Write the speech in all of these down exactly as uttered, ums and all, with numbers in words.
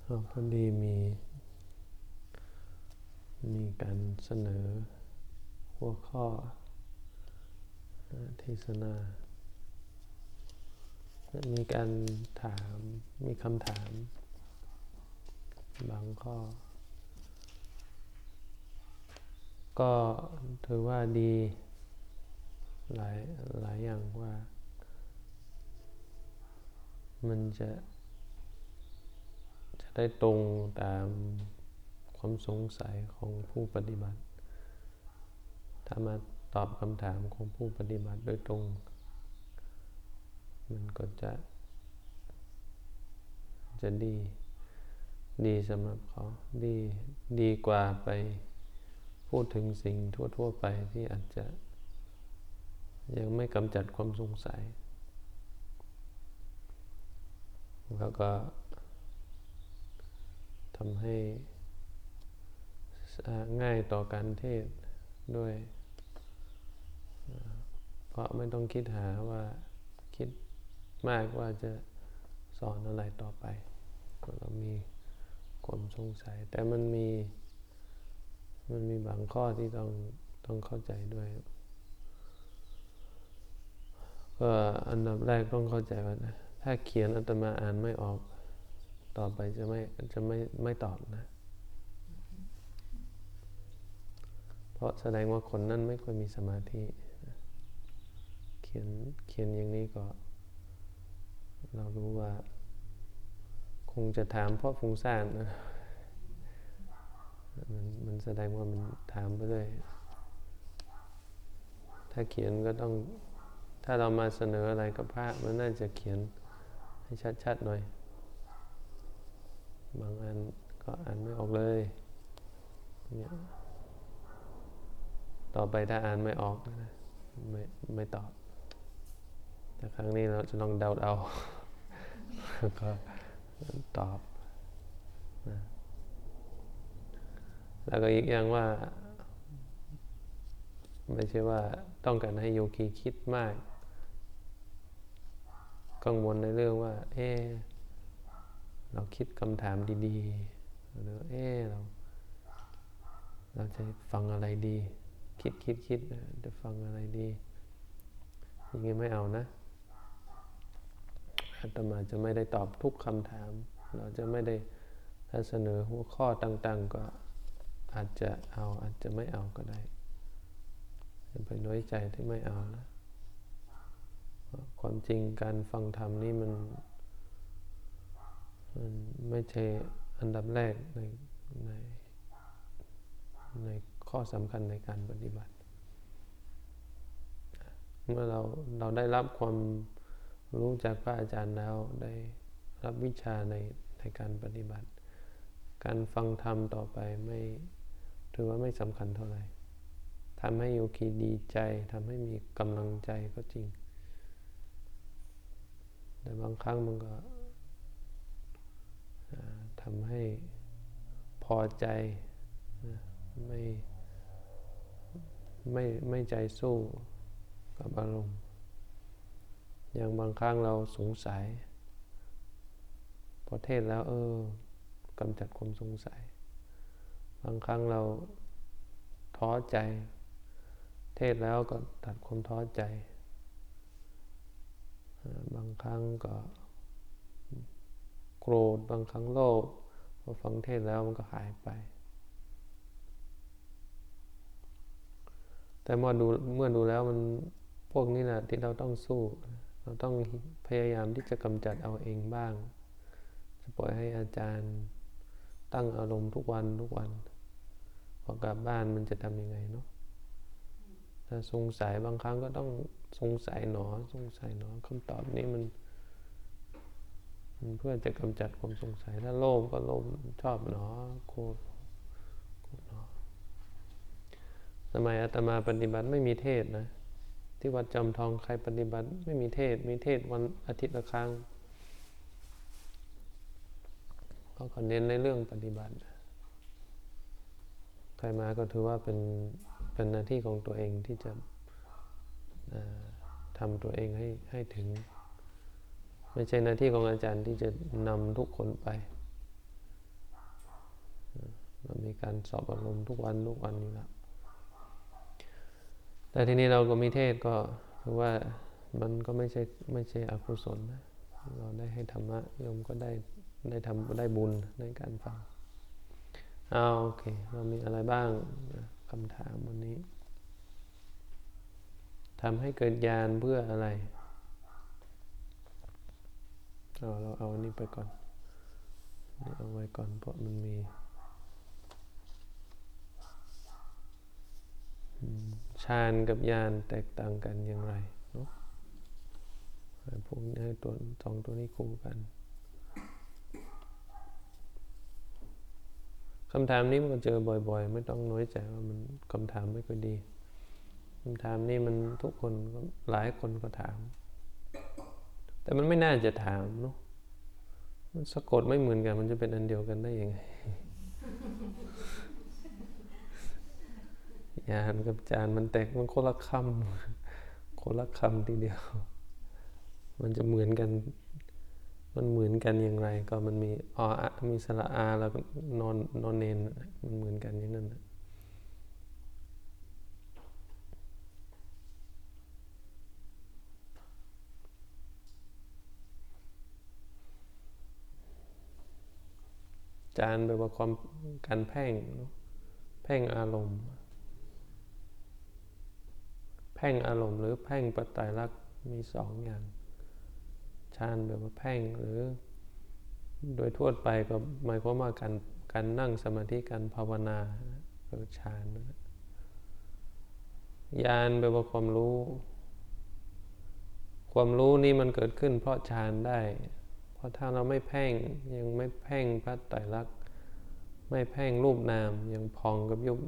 เราพอดีมีมีการเสนอหัวข้อเทศนามีการถามมีคำถามบางข้อก็ถือว่าดีหลายหลายอย่างว่ามันจะจะได้ตรงตามความสงสัยของผู้ปฏิบัติถ้ามาตอบคำถามของผู้ปฏิบัติโดยตรงมันก็จะจะดีดีสำหรับเขาดีดีกว่าไปพูดถึงสิ่งทั่วๆไปที่อาจจะยังไม่กำจัดความสงสัยแล้วก็ทำให้ง่ายต่อการเทศด้วยเพราะไม่ต้องคิดหาว่าคิดมากว่าจะสอนอะไรต่อไปเรามีความสงสัยแต่มันมีมันมีบางข้อที่ต้องต้องเข้าใจด้วยก็อันดับแรกต้องเข้าใจว่าถ้าเขียนอาตมาอ่านไม่ออกต่อไปจะไม่จะไม่ไม่ตอบนะเพราะแสดงว่าคนนั้นไม่ค่อยมีสมาธิเขียนเขียนอย่างนี้ก็เรารู้ว่าคงจะถามเพราะฟุ้งซ่านนะมันมันแสดงว่ามันถามไปเลยถ้าเขียนก็ต้องถ้าเรามาเสนออะไรกับพระมันน่าจะเขียนให้ชัดๆหน่อยบางอันก็อ่านไม่ออกเลยเนี่ยต่อไปถ้าอ่านไม่ออกนะไม่ไม่ตอบแต่ครั้งนี้เราจะลองเดาเอาก็ตอบนะแล้วก็อีกอย่างว่าไม่ใช่ว่าต้องการให้โยคีคิดมากกังวลในเรื่องว่าเออเราคิดคำถามดีๆหรือเออเราเราจะฟังอะไรดีคิดคิดคิดจะฟังอะไรดีอย่างนี้ไม่เอานะอาตมาจะไม่ได้ตอบทุกคำถามเราจะไม่ได้ถ้าเสนอหัวข้อต่างๆก็อาจจะเอาอาจจะไม่เอาก็ได้อย่าไปน้อยใจที่ไม่เอานะความจริงการฟังธรรมนี่มันมันไม่ใช่อันดับแรกในในในข้อสำคัญในการปฏิบัติเมื่อเราเราได้รับความรู้จากพระอาจารย์แล้วได้รับวิชาในในการปฏิบัติการฟังธรรมต่อไปไม่ถือว่าไม่สำคัญเท่าไหร่ทำให้โยคีดีใจทำให้มีกำลังใจก็จริงแต่บางครั้งมันก็ทำให้พอใจไม่ไม่ไม่ใจสู้กับอารมณ์อย่างบางครั้งเราสงสัยพอเทศแล้วเออกำจัดความสงสัยบางครั้งเราท้อใจเทศแล้วก็ตัดความท้อใจบางครั้งก็โกรธบางครั้งโลภพอฟังเทศแล้วมันก็หายไปแต่เมื่อดูเมื่อดูแล้วมันพวกนี้แหละที่เราต้องสู้เราต้องพยายามที่จะกำจัดเอาเองบ้างจะปล่อยให้อาจารย์ตั้งอารมณ์ทุกวันทุกวันพอกลับบ้านมันจะทำยังไงเนาะถ้าสงสัยบางครั้งก็ต้องสงสัยหนอสงสัยหนอคำตอบนี้มันเพื่อจะกำจัดความสงสัยถ้าโลภก็โลภชอบหนอโกรธโกรธหนอสมัยอาตมาปฏิบัติไม่มีเทศนะที่วัดจอมทองใครปฏิบัติไม่มีเทศมีเทศวันอาทิตย์ละครั้งเขาก็เน้นในเรื่องปฏิบัติใครมาก็ถือว่าเป็นเป็นหน้าที่ของตัวเองที่จะทำตัวเองให้ให้ถึงไม่ใช่หน้าที่ของอาจารย์ที่จะนำทุกคนไปเรามีการสอบอารมณ์ทุกวันทุกวันอยู่แล้วแต่ทีนี้เราก็มีเทศก็คือว่ามันก็ไม่ใช่ไม่ใช่อกุศลนะเราได้ให้ธรรมะโยมก็ได้ได้ทำได้บุญในการฟังเอาโอเคเรามีอะไรบ้างคำถามวันนี้ทำให้เกิดญาณเพื่ออะไรเอาเราเอาอันนี้ไปก่อนนี่เอาไว้ก่อนเพราะมันมีฌานกับญาณแตกต่างกันอย่างไรเนาะพวกนี้ตัวสองตัวนี้คู่กันคำถามนี้มันก็เจอบ่อยๆไม่ต้องน้อยใจว่ามันคำถามไม่ค่อยดีคำถามนี้มันทุกคนหลายคนก็ถามแต่มันไม่น่าจะถามเนาะมันสะกดไม่เหมือนกันมันจะเป็นอันเดียวกันได้ยังไงญาณกับจานมันแตกมันคนละคำคนละคำทีเดียวมันจะเหมือนกันมันเหมือนกันอย่างไรก็มันมีออมีสระอาแล้วก็นอนนอนเนนมันเหมือนกันอย่างนั้นจานแปลว่าความการแพ่งแพ่งอารมณ์แพ่งอารมณ์หรือแพ่งปัจจัยลักษณ์มีสองอย่างฌานแปลว่าแพ่งหรือโดยทั่วไปก็หมายความว่าการการนั่งสมาธิการภาวนาเกิดฌานญาณแปลว่าความรู้ความรู้นี่มันเกิดขึ้นเพราะฌานได้เพราะถ้าเราไม่แพ่งยังไม่แพ่งพระไตรลักษณ์ไม่แพ่งรูปนามยังพองกับยุบ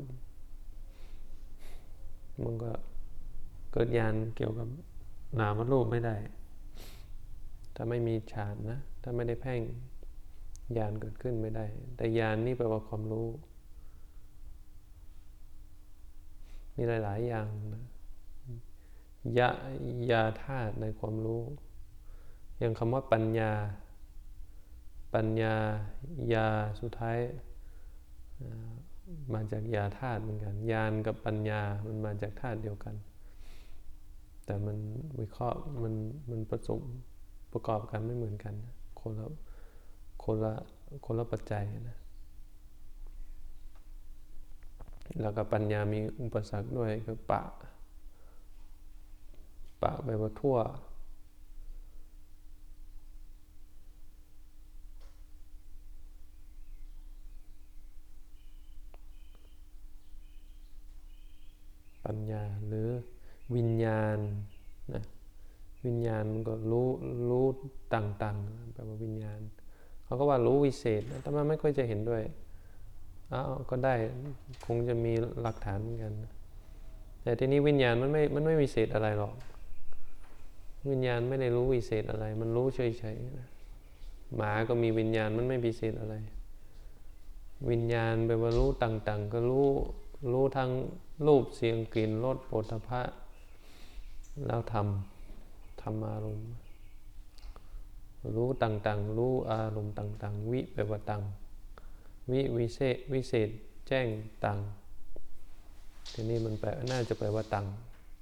มันก็เกิดญาณเกี่ยวกับนามรูปไม่ได้ถ้าไม่มีฌานนะถ้าไม่ได้แพ่งญาณเกิดขึ้นไม่ได้แต่ญาณนี่แปลว่าความรู้มีหลายๆอย่างนะยะยาธาตุในความรู้อย่างคำว่าปัญญาปัญญายาสุดท้ายมาจากยาธาตุเหมือนกันญาณกับปัญญามันมาจากธาตุเดียวกันแต่มันวิเคราะห์มันมันผสมประกอบกันไม่เหมือนกันคนละคนละคนละปัจจัยนะแล้วก็ปัญญามีอุปสรรคด้วยคือปะปะไปว่าทั่วปัญญาหรือวิญญาณนะวิญญาณมันก็รู้รู้ต่างๆแปลว่าวิญญาณเขาก็ว่ารู้วิเศษแต่มันไม่ค่อยจะเห็นด้วยอ้าวก็ได้คงจะมีหลักฐานเหมือนกันแต่ทีนี้วิญญาณมันไม่มันไม่วิเศษอะไรหรอกวิญญาณไม่ได้รู้วิเศษอะไรมันรู้เฉยๆนะหมาก็มีวิญญาณมันไม่วิเศษอะไรวิญญาณแปลว่ารู้ต่างๆก็รู้รู้ทั้งรูปเสียงกลิ่นรสโผฏฐัพพะแล้วทำทำอารมณ์รู้ต่างๆรู้อารมณ์ต่างๆวิแปลว่าต่างวิวิเศษวิเศษแจ้งต่างทีนี้มันแปลน่าจะแปลว่าต่าง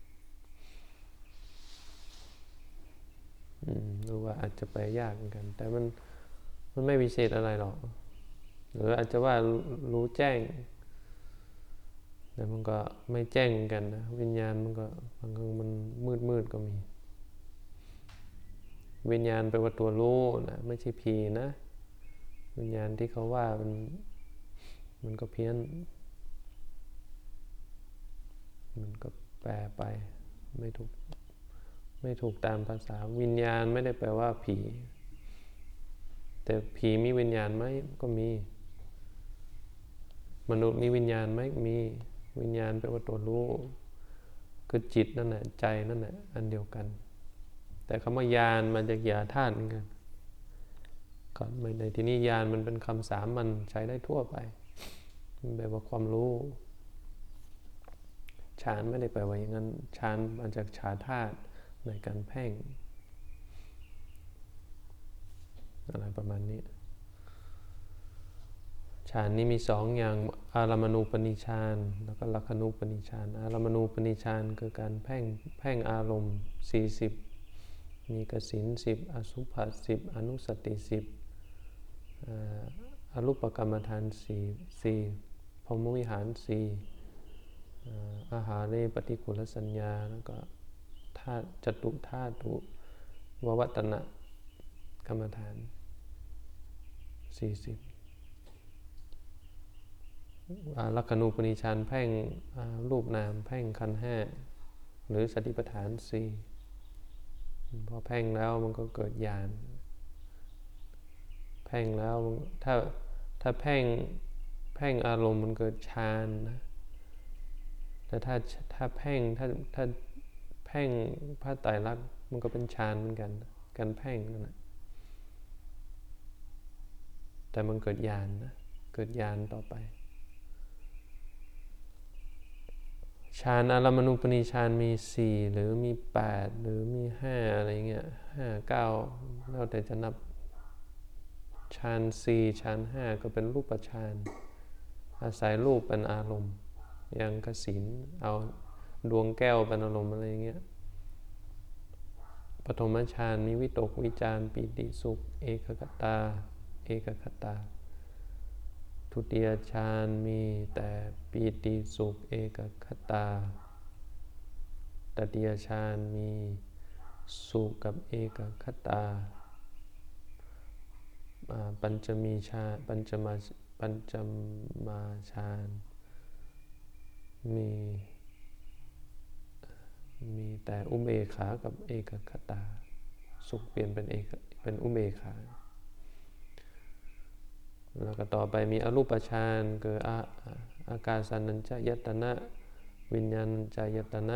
หรือว่าอาจจะแปลยากเหมือนกันแต่มันมันไม่วิเศษอะไรหรอกหรืออาจจะว่ารู้แจ้งแต่มันก็ไม่แจ้งเหมือนกันนะวิญญาณมันก็บางครั้งมันมืดมืดก็มีวิญญาณแปลว่าตัวรู้นะไม่ใช่ผีนะวิญญาณที่เขาว่ามันมันก็เพี้ยนมันก็แปลไปไม่ถูกไม่ถูกตามภาษาวิญญาณไม่ได้แปลว่าผีแต่ผีมีวิญญาณไหมก็มีมนุษย์มีวิญญาณไหมมีวิญญาณแปลว่าตัวรู้คือจิตนั่นแหละใจนั่นแหละอันเดียวกันแต่คำว่าญาณมาจากญาธาตุเหมือนกันก่อนในที่นี้ญาณมันเป็นคำสามัญใช้ได้ทั่วไปมันแปลว่าความรู้ฌานไม่ได้แปลว่าอย่างนั้นฌานมาจากฌานธาตุในการแพ่งอะไรประมาณนี้ฌฌานนี้มีสองอย่างอารามณูปนิฌานแล้วก็ลักขณูปนิฌานอารามณูปนิฌานคือการเพ่งเพ่งอารมณ์สี่สิบมีกสิณสิบอสุภะสิบอนุสติสิบอรูปกรรมฐานสี่สี่พรหมวิหารสี่อาหาเรปฏิกุลสัญญาแล้วก็ธาตุจตุธาตุววัตนะกรรมฐานสี่สิบลักขณูปนิชฌานแพ่งรูปนามแพ่งขันธ์ห้าหรือสติปัฏฐานสี่พอแพ่งแล้วมันก็เกิดญาณแพ่งแล้วถ้าถ้าแพ่งแพ่งอารมณ์มันเกิดฌานนะแต่ถ้าถ้าแพ่งถ้าถ้าแพ่งพระไตรลักษณ์มันก็เป็นฌานเหมือนกันการแพ่งนั่นแหละแต่มันเกิดญาณนะเกิดญาณต่อไปฌานอารามณูปนิชฌานมีสี่หรือมีแปดหรือมีห้าอะไรเงี้ยห้าเก้าแล้วแต่จะนับฌานสี่ฌานห้าก็เป็นรูปฌานอาศัยรูปเป็นอารมณ์อย่างกสิณเอาดวงแก้วเป็นอารมณ์อะไรเงี้ยปฐมฌานมีวิตกวิจารปีติสุขเอกคตาเอกคตาทุติยฌานมีแต่ปีติสุขเอกคตาตติยฌานมีสุขกับเอกคตาปัญจมีฌานปัญจมาปัญจมาฌานมีมีแต่อุเบกขากับเอกคตาสุขเปลี่ยนเป็นเอกเป็นอุเบกขาแล้วก็ต่อไปมีอรูปฌานคืออาอากาสันัญจายตนะวิญญาณัญจายตนะ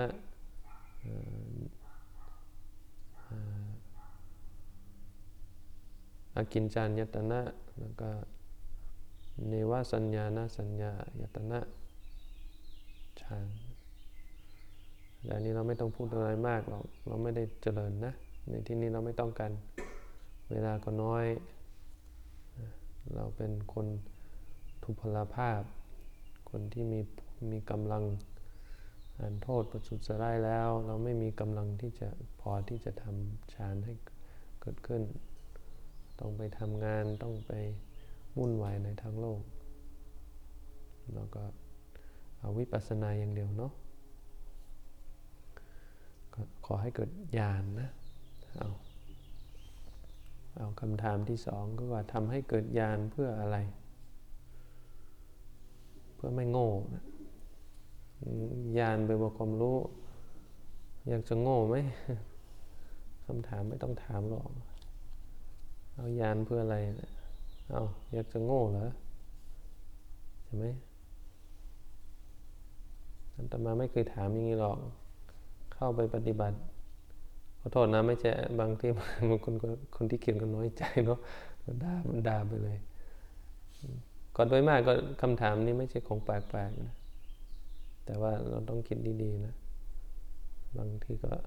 อากิญจายตนะแล้วก็เนวสัญญาณสัญญายตนะฌานแต่อันนี้เราไม่ต้องพูดอะไรมากหรอกเราไม่ได้เจริญนะในที่นี้เราไม่ต้องการเวลาก็น้อยเราเป็นคนทุพพลภาพคนที่มีมีกำลังอ่านโทษประจุสร้ายแล้วเราไม่มีกำลังที่จะพอที่จะทำฌานให้เกิดขึ้นต้องไปทำงานต้องไปวุ่นวายในทางโลกแล้วก็เอาวิปัสสนาอย่างเดียวเนาะขอให้เกิดญาณ นะเอาเอาคำถามที่สองก็ว่าทำให้เกิดญาณเพื่ออะไรเพื่อไม่โง่นะญาณเป็นความรู้อยากจะโง่ไหมคำถามไม่ต้องถามหรอกเอาญาณเพื่ออะไรเอาอยากจะโง่เหรอใช่ไหมอาตมาไม่เคยถามอย่างนี้หรอกเข้าไปปฏิบัติขอโทษนะไม่ใช่บางที่บางคนคนที่เขียนก็น้อยใจเนาะด่าด่าไปเลยก็โดยมากก็คำถามนี้ไม่ใช่ของแปลกๆนะแต่ว่าเราต้องคิดดีๆนะบางทีก็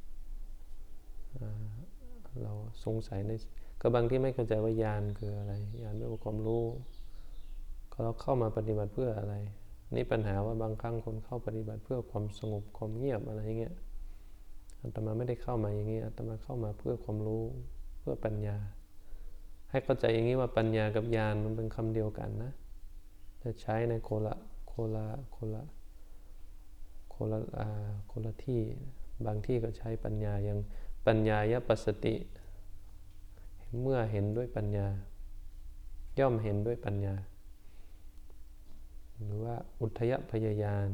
เราสงสัยในก็บางที่ไม่เข้าใจว่าญาณคืออะไรญาณเป็นความรู้เราเข้ามาปฏิบัติเพื่ออะไรนี่ปัญหาว่าบางครั้งคนเข้าปฏิบัติเพื่อความสงบความเงียบอะไรอย่างเงี้ยอาตมาไม่ได้เข้ามาอย่างนี้อาตมาเข้ามาเพื่อความรู้เพื่อปัญญาให้เข้าใจอย่างนี้ว่าปัญญากับญาณมันเป็นคำเดียวกันนะจะใช้ในโคละโคละโคละโคละอ่าโคละที่บางที่ก็ใช้ปัญญาอย่างปัญญายปัสสติเมื่อเห็นด้วยปัญญาย่อมเห็นด้วยปัญญาหรือว่าอุทยพยายาน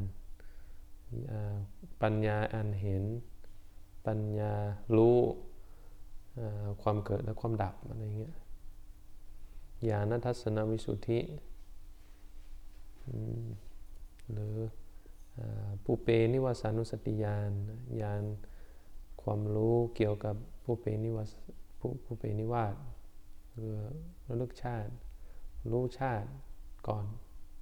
ปัญญาอันเห็นปัญญารู้ความเกิดและความดับอะไรเงี้ยญาณทัศนวิสุทธิหรือปุเพนิวาสานุสติญาณญาณความรู้เกี่ยวกับปุเพนิวาสปุเพนิวาสหรือระลึกชาติรู้ชาติก่อน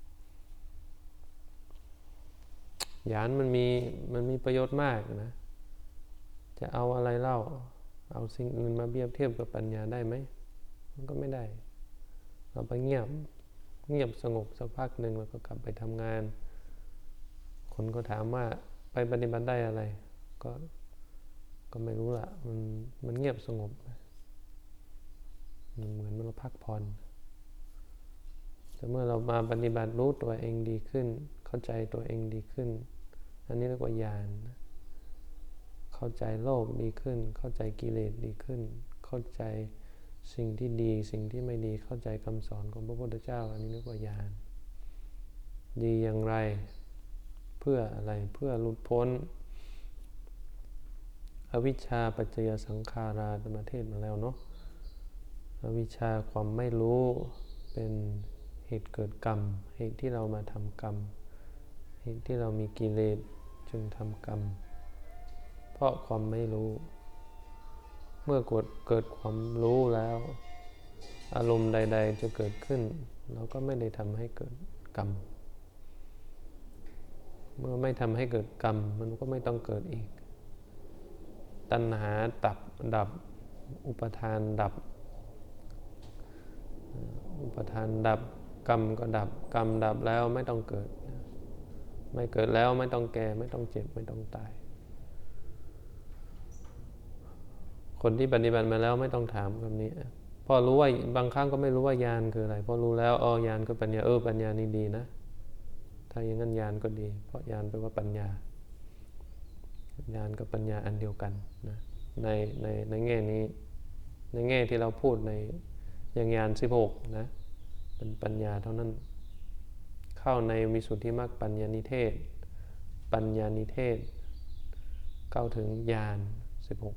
ญาณมันมีมันมีประโยชน์มากนะจะเอาอะไรเล่าเอาสิ่งอื่นมาเปรียบเทียบกับปัญญาได้ไหมมันก็ไม่ได้เราไปเงียบเงียบสงบสักพักหนึ่งแล้วก็กลับไปทำงานคนก็ถามว่าไปปฏิบัติได้อะไรก็ก็ไม่รู้ละมันมันเงียบสงบมันเหมือนเราพักผ่อนแต่เมื่อเรามาปฏิบัติรู้ตัวเองดีขึ้นเข้าใจตัวเองดีขึ้นอันนี้เรียกว่าญาณเข้าใจโลกดีขึ้นเข้าใจกิเลสดีขึ้นเข้าใจสิ่งที่ดีสิ่งที่ไม่ดีเข้าใจคำสอนของพระพุทธเจ้าอันนี้เรียกว่าญาณดีอย่างไรเพื่ออะไรเพื่อหลุดพ้นอวิชชาปัจจยสังขาราธรรมเทศมาแล้วเนาะอวิชชาความไม่รู้เป็นเหตุเกิดกรรมเหตุที่เรามาทำกรรมเหตุที่เรามีกิเลสจึงทำกรรมเพราะความไม่รู้เมื่อเกิดเกิดความรู้แล้วอารมณ์ใดๆจะเกิดขึ้นเราก็ไม่ได้ทำให้เกิดกรรมเมื่อไม่ทำให้เกิดกรรมมันก็ไม่ต้องเกิดอีกตัณหาตับดับอุปทานดับอุปทานดับกรรมก็ดับกรรมดับแล้วไม่ต้องเกิดไม่เกิดแล้วไม่ต้องแก่ไม่ต้องเจ็บไม่ต้องตายคนที่ปฏิบัติมาแล้วไม่ต้องถามคำนี้พอรู้ว่าบางครั้งก็ไม่รู้ว่าญาณคืออะไรพอรู้แล้วอ๋อญาณก็ปัญญาเออปัญญานี่ดีนะถ้าอย่างนั้นญาณก็ดีเพราะญาณแปลว่าปัญญาญาณกับปัญญาอันเดียวกันนะในในในแง่นี้ในแง่ที่เราพูดในอย่างญาณสิบหกนะเป็นปัญญาเท่านั้นเข้าในวิสุทธิมรรคปัญญานิเทศปัญญานิเทศเข้าถึงญาณสิบหก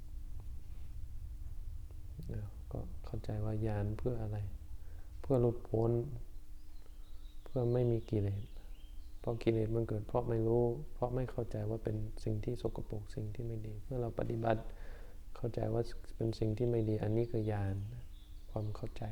ก็เข้าใจว่าญาณเพื่ออะไรเพื่อหลุดพ้นเพื่อไม่มีกิเลสเพราะกิเลสมันเกิดเพราะไม่รู้เพราะไม่เข้าใจว่าเป็นสิ่งที่สกปรกสิ่งที่ไม่ดีเมื่อเราปฏิบัติเข้าใจว่าเป็นสิ่งที่ไม่ดีอันนี้คือญาณความเข้าใจ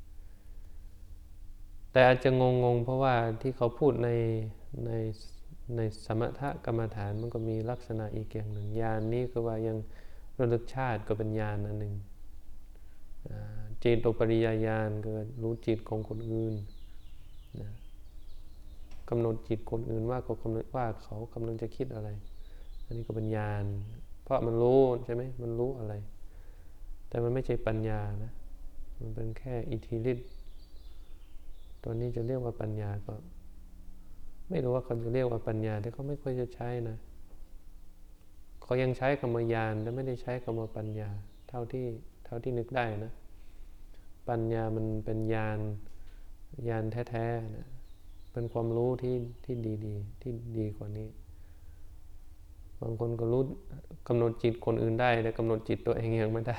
แต่อาจจะงงๆเพราะว่าที่เขาพูดในในในสมถกรรมฐานมันก็มีลักษณะอีกอย่างหนึ่งญาณนี้คือว่ายังระลึกชาติก็เป็นญาณอันหนึ่งจิตปริยญาณคือรู้จิตของคนอื่นนะกำหนดจิตคนอื่นว่าเขากำหนดว่าเขากำลังจะคิดอะไรอันนี้ก็เป็นญาณเพราะมันรู้ใช่ไหมมันรู้อะไรแต่มันไม่ใช่ปัญญานะมันเป็นแค่อิทธิฤทธิ์ตัวนี้จะเรียกว่าปัญญาก็ไม่รู้ว่าเขาจะเรียกว่าปัญญาแต่เขาไม่ค่อยจะใช้นะเขายังใช้คำว่าญาณแต่ไม่ได้ใช้คำว่าปัญญาเท่าที่เท่าที่นึกได้นะปัญญามันเป็นญาณญาณแท้ๆนะเป็นความรู้ที่ที่ดีๆที่ดีกว่านี้บางคนก็รู้กำหนดจิตคนอื่นได้แต่กำหนดจิตตัวเองยังไม่ได้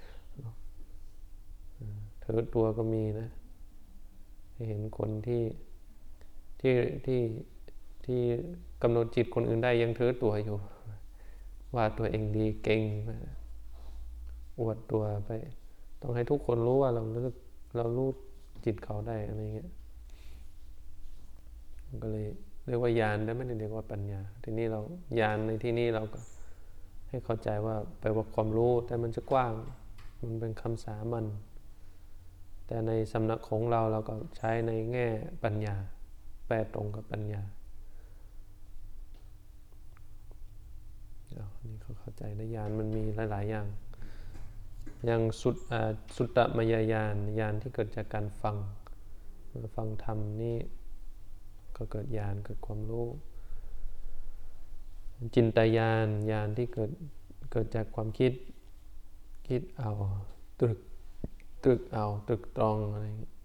เถือตัวก็มีนะเห็นคนที่ที่ที่ที่กำหนดจิตคนอื่นได้ยังถือตัวอยู่ว่าตัวเองดีเก่งอวดตัวไปต้องให้ทุกคนรู้ว่าเราเรารู้จิตเขาได้อะไรเงี้ยก็เลยเรียกว่าญาณแต่ไม่ได้เรียกว่าปัญญาทีนี้เราญาณในที่นี้เราก็ให้เข้าใจว่าแปลว่าความรู้แต่มันจะกว้างมันเป็นคำสามัญแต่ในสำนักของเราเราก็ใช้ในแง่ปัญญาแปลตรงกับปัญญานี่เขาเข้าใจได้ญาณมันมีหลายๆอย่างอย่างสุดสุตตมยญาณญาณที่เกิดจากการฟังฟังธรรมนี่ก็เกิดญาณเกิดความรู้จินตญาณญาณที่เกิดเกิดจากความคิดคิดเอาตรึกตรึกเอาตรึกตรองอะไร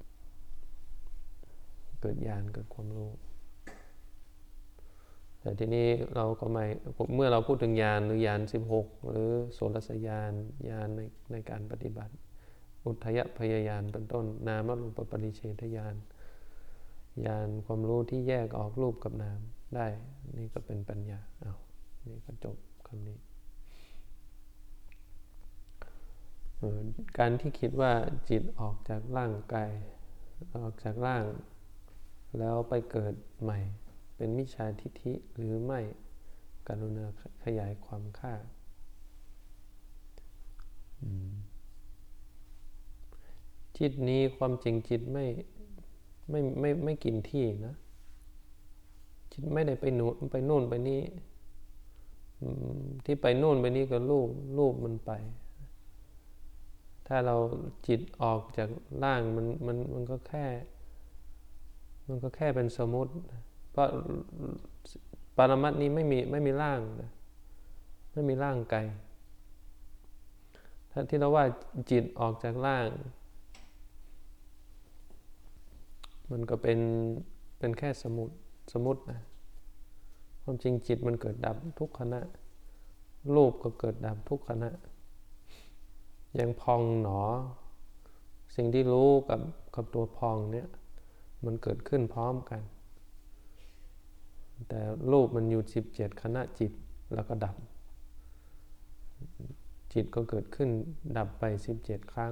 เกิดญาณเกิดความรู้แต่ทีนี้เราก็ไม่เมื่อเราพูดถึงญาณหรือญาณสิบหกหรือโสรสญาณญาณในในการปฏิบัติอุทยพยญาณเป็นต้นนามรูปปริเฉทญาณญาณความรู้ที่แยกออกรูปกับนามได้นี่ก็เป็นปัญญาอ้าวนี่ก็จบคำนี้การที่คิดว่าจิตออกจากร่างกายออกจากร่างแล้วไปเกิดใหม่เป็นมิจฉาทิฏฐิหรือไม่กรุณาขยายความค่าจิตนี้ความจริงจิตไม่ไม่ไม่ไม่กินที่นะจิตไม่ได้ไปนู่นไปนู่นไปนี่ที่ไปนู่นไปนี่ก็รูปรูปมันไปถ้าเราจิตออกจากร่างมันมันมันก็แค่มันก็แค่เป็นสมมุติเพราะปรมัตถ์นี้ไม่มีไม่มีร่างนะไม่มีร่างกายถ้าที่เราว่าจิตออกจากร่างมันก็เป็นเป็นแค่สมมุติสมมุตินะความจริงจิตมันเกิดดับทุกขณะรูปก็เกิดดับทุกขณะอย่างพองหนอสิ่งที่รู้กับกับตัวพองเนี่ยมันเกิดขึ้นพร้อมกันแต่รูปมันอยู่สิบเจ็ดขณะจิตแล้วก็ดับจิตก็เกิดขึ้นดับไปสิบเจ็ดครั้ง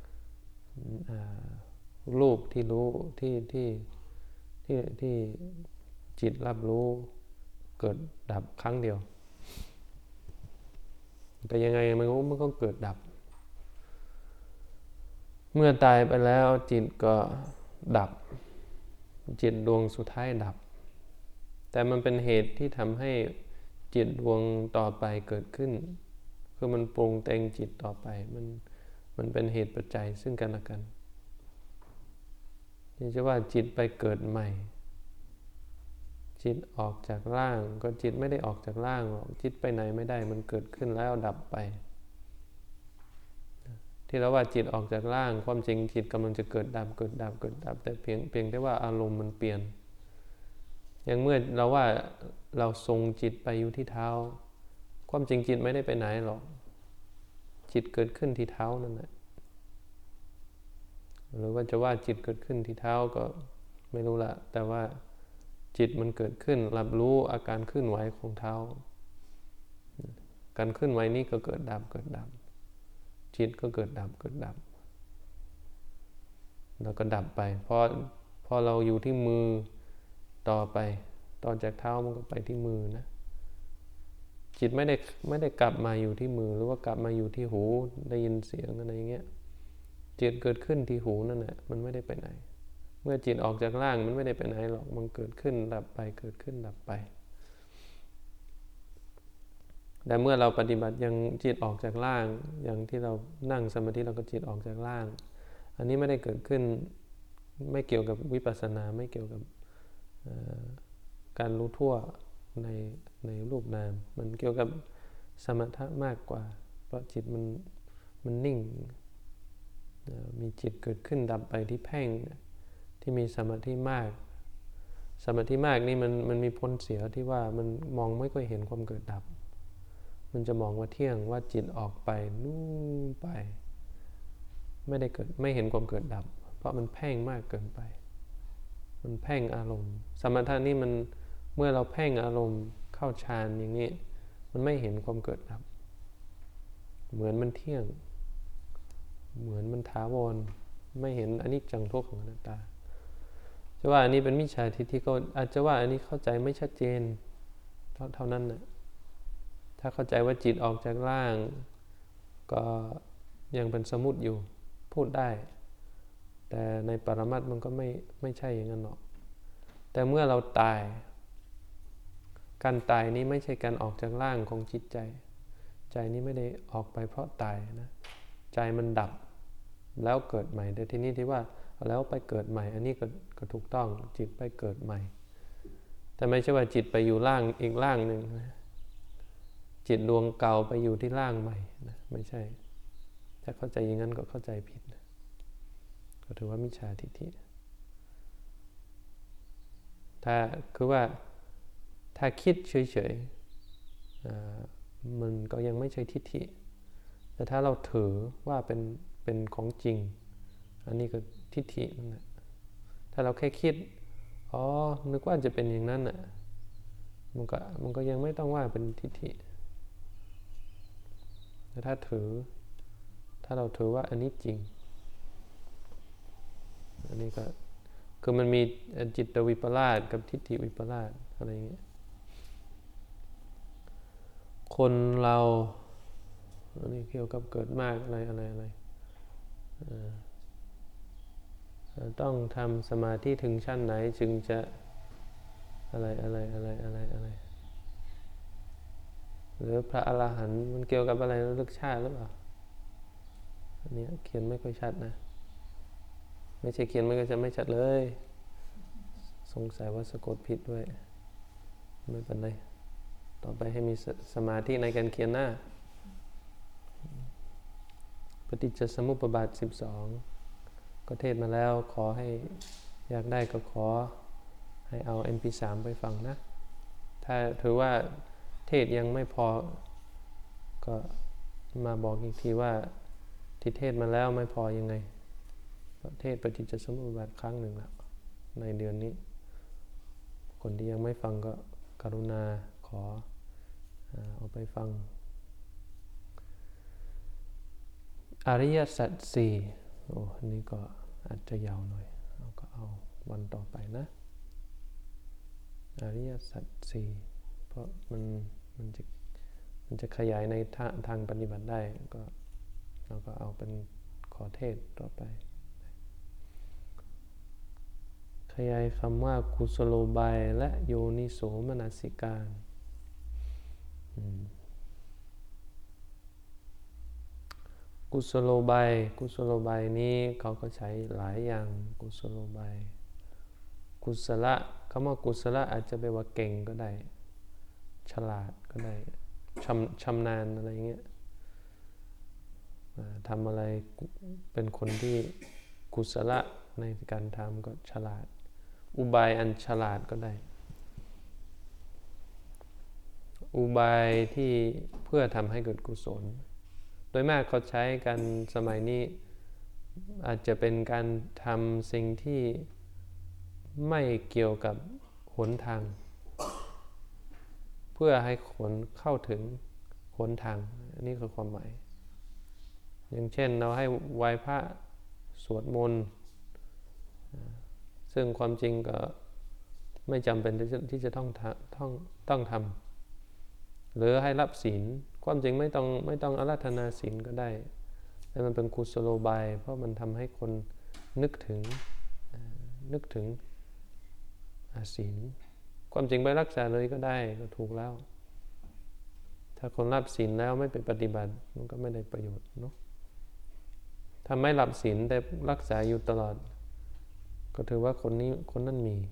รูปที่รู้ที่ที่ที่ที่จิตรับรู้เกิดดับครั้งเดียวแต่ยังไงมันก็มันก็เกิดดับเมื่อตายไปแล้วจิตก็ดับจิตดวงสุดท้ายดับแต่มันเป็นเหตุที่ทำให้จิตดวงต่อไปเกิดขึ้นคือมันปรุงแต่งจิตต่อไปมันมันเป็นเหตุปัจจัยซึ่งกันและกันนี่จะว่าจิตไปเกิดใหม่จิตออกจากร่างก็จิตไม่ได้ออกจากร่างหรอกจิตไปไหนไม่ได้มันเกิดขึ้นแล้วดับไปที่เราว่าจิตออกจากร่างความจริงจิตกำลังจะเกิดดับเกิดดับเกิดดับแต่เพียงเพียงแต่ว่าอารมณ์มันเปลี่ยนอย่างเมื่อเราว่าเราทรงจิตไปอยู่ที่เท้าความจริงจิตไม่ได้ไปไหนหรอกจิตเกิดขึ้นที่เท้านั่นแหละหรือว่าจะว่าจิตเกิดขึ้นที่เท้าก็ไม่รู้ละแต่ว่าจิตมันเกิดขึ้นรับรู้อาการเคลื่อนไหวของเท้าการเคลื่อนไหวนี้ก็เกิดดับเกิดดับจิตก็เกิดดับเกิดดับแล้วก็ดับไปเพราะพอเราอยู่ที่มือต่อไปต่อจากเท้ามันก็ไปที่มือนะจิตไม่ได้ไม่ได้กลับมาอยู่ที่มือหรือว่ากลับมาอยู่ที่หูได้ยินเสียงอะไรอย่างเงี้ยจิตเกิดขึ้นที่หูนั่นแหละมันไม่ได้ไปไหนเมื่อจิตออกจากร่างมันไม่ได้ไปไหนหรอกมันเกิดขึ้นดับไปเกิดขึ้นดับไปแต่เมื่อเราปฏิบัติยังจิตออกจากร่างอย่างที่เรานั่งสมาธิเราก็จิตออกจากร่างอันนี้ไม่ได้เกิดขึ้นไม่เกี่ยวกับวิปัสสนาไม่เกี่ยวกับการรู้ทั่วในในรูปนามมันเกี่ยวกับสมถะมากกว่าเพราะจิตมันมันนิ่งมีจิตเกิดขึ้นดับไปที่แพ่งที่มีสมาธิมากสมาธิมากนี่มันมันมีผลเสียที่ว่ามันมองไม่ค่อยเห็นความเกิดดับมันจะมองว่าเที่ยงว่าจิตออกไปนู่นไปไม่ได้เกิดไม่เห็นความเกิดดับเพราะมันแพ่งมากเกินไปมันแพ่งอารมณ์สมถะนี่มันเมื่อเราแพ่งอารมณ์เข้าฌานอย่างนี้มันไม่เห็นความเกิดดับเหมือนมันเที่ยงเหมือนมันถาวรไม่เห็นอนิจจังทุกขังอนัตตาจะว่าอันนี้เป็นมิจฉาทิฏฐิก็อาจจะว่าอันนี้เข้าใจไม่ชัดเจนเท่าเท่านั้นนะถ้าเข้าใจว่าจิตออกจากร่างก็ยังเป็นสมมุติอยู่พูดได้แต่ในปรมัตถ์มันก็ไม่ไม่ใช่อย่างนั้นหรอกแต่เมื่อเราตายการตายนี้ไม่ใช่การออกจากร่างของจิตใจใจนี้ไม่ได้ออกไปเพราะตายนะใจมันดับแล้วเกิดใหม่แต่ทีนี้ที่ว่าแล้วไปเกิดใหม่อันนี้ก็ก็ถูกต้องจิตไปเกิดใหม่แต่ไม่ใช่ว่าจิตไปอยู่ร่างอีกร่างหนึ่งนะจิตดวงเก่าไปอยู่ที่ร่างใหม่นะไม่ใช่ถ้าเข้าใจอย่างนั้นก็เข้าใจผิดนะก็ถือว่ามิจฉาทิฏฐิถ้าคือว่าถ้าคิดเฉยๆมันก็ยังไม่ใช่ทิฏฐิแต่ถ้าเราถือว่าเป็นเป็นของจริงอันนี้ก็ทิฏฐินั่นแหละถ้าเราแค่คิดอ๋อนึกว่าจะเป็นอย่างนั้นน่ะมันก็มันก็ยังไม่ต้องว่าเป็นทิฏฐิแต่ถ้าถือถ้าเราถือว่าอันนี้จริงอันนี้ก็คือมันมีจิตวิปลาสกับทิฏฐิวิปลาสอะไรอย่างเงี้ยคนเราอันนี้เกี่ยวกับเกิดมากอะไรอะไรอะไรต้องทำสมาธิถึงชั้นไหนจึงจะอะไรอะไรอะไรอะไรอะไรหรือพระอรหันต์มันเกี่ยวกับอะไรระลึกชาติหรือเปล่าอันนี้เขียนไม่ค่อยชัดนะไม่ใช่เขียนมันก็จะไม่ชัดเลยสงสัยว่าสะกดผิดด้วยไม่เป็นไรต่อไปให้มีสมาธิในการเขียนหน้าปฏิจจสมุปบาทสิบสองก็เทศมาแล้วขอให้อยากได้ก็ขอให้เอา เอ็ม พี สาม ไปฟังนะถ้าถือว่าเทศยังไม่พอก็มาบอกอีกทีว่าที่เทศมาแล้วไม่พอยังไงเทศปฏิจจสมุปบาทครั้งหนึ่งแล้วในเดือนนี้คนที่ยังไม่ฟังก็กรุณาขอเอาไปฟังอริยสัจสี่โอ้อันนี้ก็อาจจะยาวหน่อยเราก็เอาวันต่อไปนะอริยสัจสี่เพราะมันมันจะมันจะขยายในทางทางปฏิบัติได้ก็เราก็เอาเป็นขอเทศต่อไปขยายคำว่ากุศโลบายและโยนิโสมนสิการกุศโลบายกุศโลบายนี้เขาก็ใช้หลายอย่างกุศโลบายกุศละคำว่ากุศละอาจจะแปลว่าเก่งก็ได้ฉลาดก็ได้ชำชำนาญอะไรเงี้ยทำอะไรเป็นคนที่กุศละในการทำก็ฉลาดอุบายอันฉลาดก็ได้อุบายที่เพื่อทำให้เกิดกุศลโดยมากเขาใช้กันสมัยนี้อาจจะเป็นการทำสิ่งที่ไม่เกี่ยวกับหนทางเพื่อให้คนเข้าถึงหนทางอันนี้คือความหมายอย่างเช่นเราให้ไหว้พระสวดมนต์ซึ่งความจริงก็ไม่จำเป็นที่จะต้องต้องต้องทำหรือให้รับศีลความจริงไม่ต้องไม่ต้องอาราธนาศีลก็ได้แต่มันเป็นกุศโลบายเพราะมันทำให้คนนึกถึงนึกถึงศีลความจริงไปรักษาเลยก็ได้ก็ถูกแล้วถ้าคนรับศีลแล้วไม่ไปปฏิบัติมันก็ไม่ได้ประโยชน์เนาะถ้าไม่รับศีลแต่รักษาอยู่ตลอดก็ถือว่าคนนี้คนนั้นมี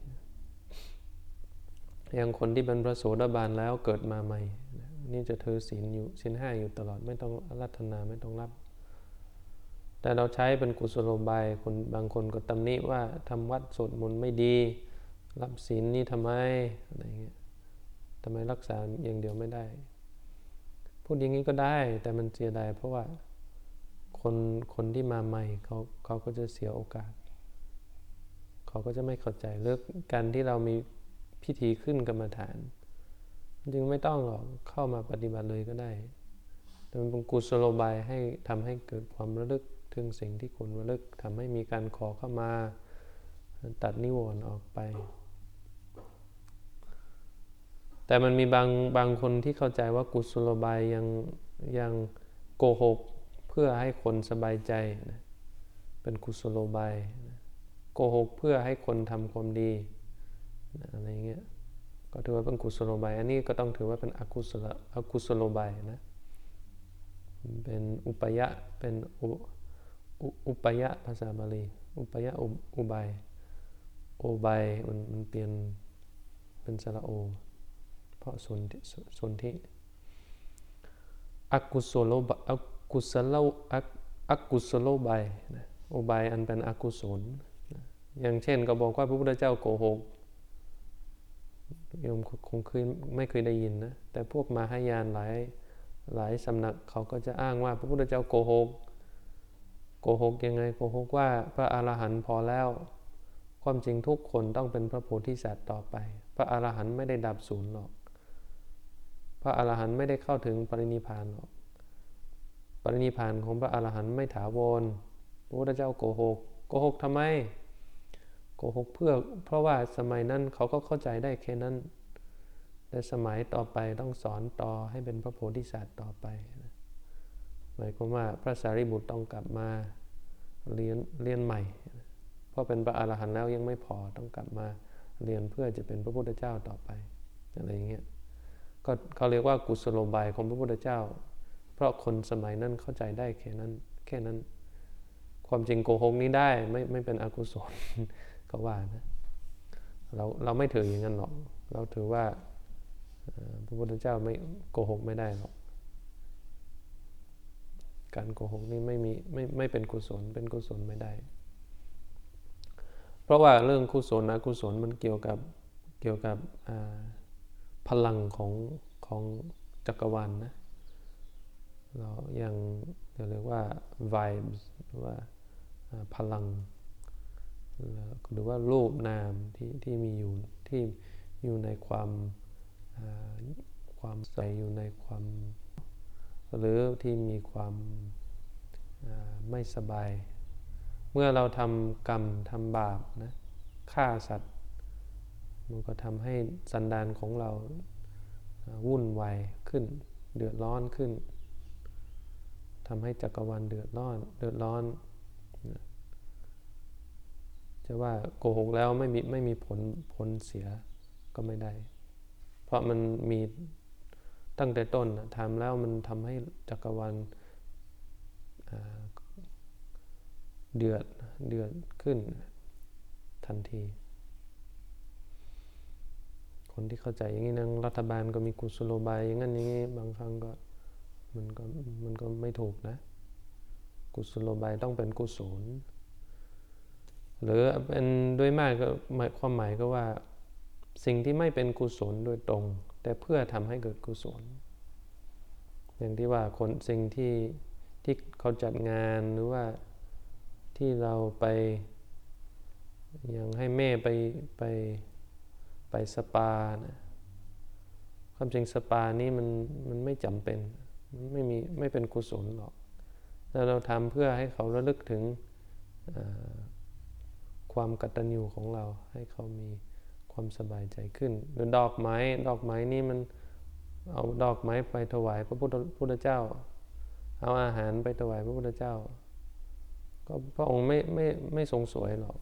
อย่างคนที่เป็นพระโสดาบันแล้วเกิดมาใหม่นี่จะถือศีลอยู่ศีลห้าอยู่ตลอดไม่ต้องอาราธนาไม่ต้องรับแต่เราใช้เป็นกุศโลบายคนบางคนก็ตำหนิว่าทำวัดสวดมนต์ไม่ดีรับศีลนี่ทำไมอะไรเงี้ยทำไมรักษาอย่างเดียวไม่ได้พูดอย่างนี้ก็ได้แต่มันเสียดายเพราะว่าคนคนที่มาใหม่เขาเขาก็จะเสียโอกาสเขาก็จะไม่เข้าใจเรื่องการที่เรามีพิธีขึ้นกรรมฐานจึงไม่ต้องหรอกเข้ามาปฏิบัติเลยก็ได้แต่มันเป็นกุศโลบายให้ทำให้เกิดความระลึกถึงสิ่งที่ควรระลึกทำให้มีการขอเข้ามาตัดนิวรณ์ออกไปแต่มันมีบางบางคนที่เข้าใจว่ากุศโลบายยังยังโกหกเพื่อให้คนสบายใจนะเป็นกุศโลบายโกหกเพื่อให้คนทำความดีอะไรเงี้ยก็ถือว่าเป็นกุศโลบายอันนี้ก็ต้องถือว่าเป็นอกุศลอกุศโลบายนะเป็นอุปยะเป็นอุปยะภาษาบาลีอุปยะอุบายโอบายมันมันเปลี่ยนเป็นสระโอเพราะส่วนส่วนที่อกุศโลบายอกุศโลอกุศโลบายนะโอบายอันเป็นอกุศลอย่างเช่นก็บอกว่าพระพุทธเจ้าโกหกโยมคงเคยไม่เคยได้ยินนะแต่พวกมหายานหลายหลายสำนักเขาก็จะอ้างว่าพระพุทธเจ้าโกหกโกหกยังไงโกหกว่าพระอรหันต์พอแล้วความจริงทุกคนต้องเป็นพระโพธิสัตว์ต่อไปพระอรหันต์ไม่ได้ดับสูญหรอกพระอรหันต์ไม่ได้เข้าถึงปรินิพพานหรอกปรินิพพานของพระอรหันต์ไม่ถาวรพระพุทธเจ้าโกหกโกหกทำไมโกหกเพื่อเพราะว่าสมัยนั้นเขาก็เข้าใจได้แค่นั้นแต่สมัยต่อไปต้องสอนต่อให้เป็นพระโพธิสัตว์ต่อไปหมายความว่าพระสารีบุตรต้องกลับมาเรียนเรียนใหม่เพราะเป็นพระอรหันต์แล้วยังไม่พอต้องกลับมาเรียนเพื่อจะเป็นพระพุทธเจ้าต่อไปอะไรอย่างเงี้ยก็เขาเรียกว่ากุศโลบายของพระพุทธเจ้าเพราะคนสมัยนั้นเข้าใจได้แค่นั้นแค่นั้นความจริงโกหกนี้ได้ไม่ไม่เป็นอกุศลก็ว่านะเราเราไม่ถืออย่างนั้นหรอกเราถือว่าพระพุทธเจ้าไม่โกหกไม่ได้หรอกการโกหกนี้ไม่มีไม่ไม่เป็นกุศลเป็นกุศลไม่ได้เพราะว่าเรื่องกุศลอกุศลมันเกี่ยวกับเกี่ยวกับพลังของของจักรวาล น, นะเราอย่างเรียกว่า vibes หรือว่าพลังหรือว่ารูปนามที่ที่มีอยู่ที่อยู่ในความความใสอยู่ในความหรือที่มีความไม่สบายเมื่อเราทำกรรมทำบาปนะฆ่าสัตว์มันก็ทำให้สันดานของเราวุ่นวายขึ้นเดือดร้อนขึ้นทำให้จักรวาลเดือดร้อนเดือดร้อนจะว่าโกหกแล้วไม่มีไม่มีผลผลเสียก็ไม่ได้เพราะมันมีตั้งแต่ต้นทำแล้วมันทำให้จักรวาลเดือดเดือดขึ้นทันทีคนที่เข้าใจอย่างนี้นะรัฐบาลก็มีกุศโลบายอย่างนั้นอย่างนี้บางครั้งก็มันก็มันก็ไม่ถูกนะกุศโลบายต้องเป็นกุศลหรือเป็นด้วยมากก็หมายความหมายก็ว่าสิ่งที่ไม่เป็นกุศลโดยตรงแต่เพื่อทำให้เกิดกุศลอย่างที่ว่าคนสิ่งที่ที่เขาจัดงานหรือว่าที่เราไปอย่างให้แม่ไปไปไปสปานะความจริงสปานี่มันมันไม่จำเป็นมันไม่มีไม่เป็นกุศลหรอกแล้วเราทำเพื่อให้เขาระลึกถึงความกตัญญูของเราให้เขามีความสบายใจขึ้นหรือดอกไม้ดอกไม้นี่มันเอาดอกไม้ไปถวายพระพุทธเจ้าเอาอาหารไปถวายพระพุทธเจ้าก็พระองค์ไม่ไม่ไม่ทรงสวยหรอก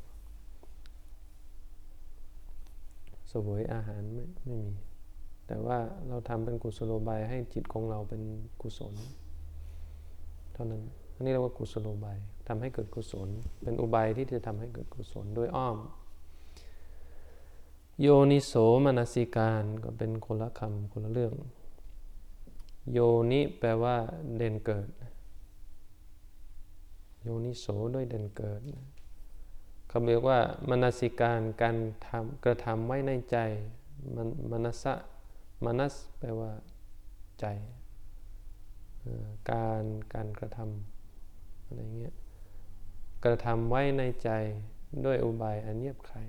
สวยอาหารไม่ไม่มีแต่ว่าเราทำเป็นกุศโลบายให้จิตของเราเป็นกุศลเท่านั้นอันนี้เรียกว่ากุศโลบายทำให้เกิดกุศลเป็นอุบายที่จะทำให้เกิดกุศลโดยอ้อมโยนิโสมนสิการก็เป็นคนละคำคนละเรื่องโยนิแปลว่าเด่นเกิดโยนิโสด้วยเด่นเกิดเขาเรียกว่ามนสิการการทำกระทำไว้ในใจมันมนัสสะมนัสแปลว่าใจการการกระทำอะไรเงี้ยกระทำไว้ในใจด้วยอุบายอันเยียบไข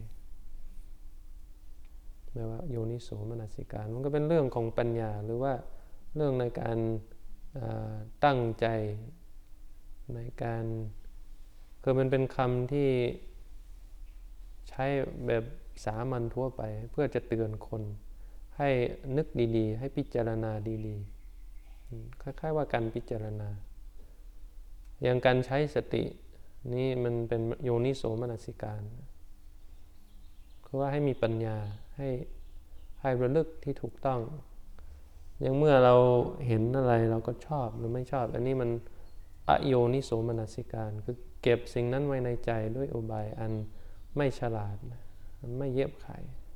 แปลว่าโยนิโสมนสิการมันก็เป็นเรื่องของปัญญาหรือว่าเรื่องในการตั้งใจในการคือมันเป็นคำที่ใช้แบบสามัญทั่วไปเพื่อจะเตือนคนให้นึกดีๆให้พิจารณาดีๆคล้ายๆว่าการพิจารณาอย่างการใช้สตินี่มันเป็นโยนิโสมนสิการคือว่าให้มีปัญญาให้ให้ระลึกที่ถูกต้องอย่างเมื่อเราเห็นอะไรเราก็ชอบหรือไม่ชอบอันนี้มันอโยนิโสมนสิการคือเก็บสิ่งนั้นไว้ในใจด้วยอุบายอันไม่ฉลาดมันไม่เย็บไข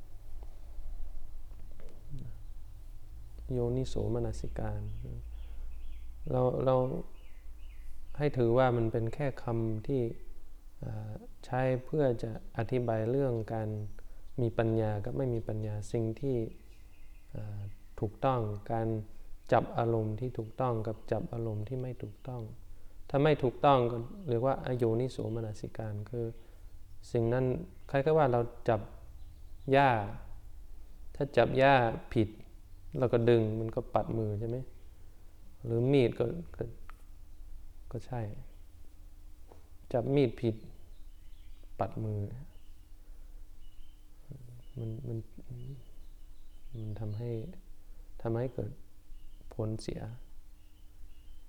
โยนิโสมนสิการเราเราให้ถือว่ามันเป็นแค่คำที่ใช้เพื่อจะอธิบายเรื่องการมีปัญญากับไม่มีปัญญาสิ่งที่ถูกต้องการจับอารมณ์ที่ถูกต้องกับจับอารมณ์ที่ไม่ถูกต้องถ้าไม่ถูกต้องก็เรียกว่าอโยนิโสมนสิการคือสิ่งนั้นคล้ายๆว่าเราจับหญ้าถ้าจับหญ้าผิดเราก็ดึงมันก็ปัดมือใช่ไหมหรือมีดก็ก็ก็ใช่จับมีดผิดปัดมือมันมันมันทำให้ทำให้เกิดผลเสีย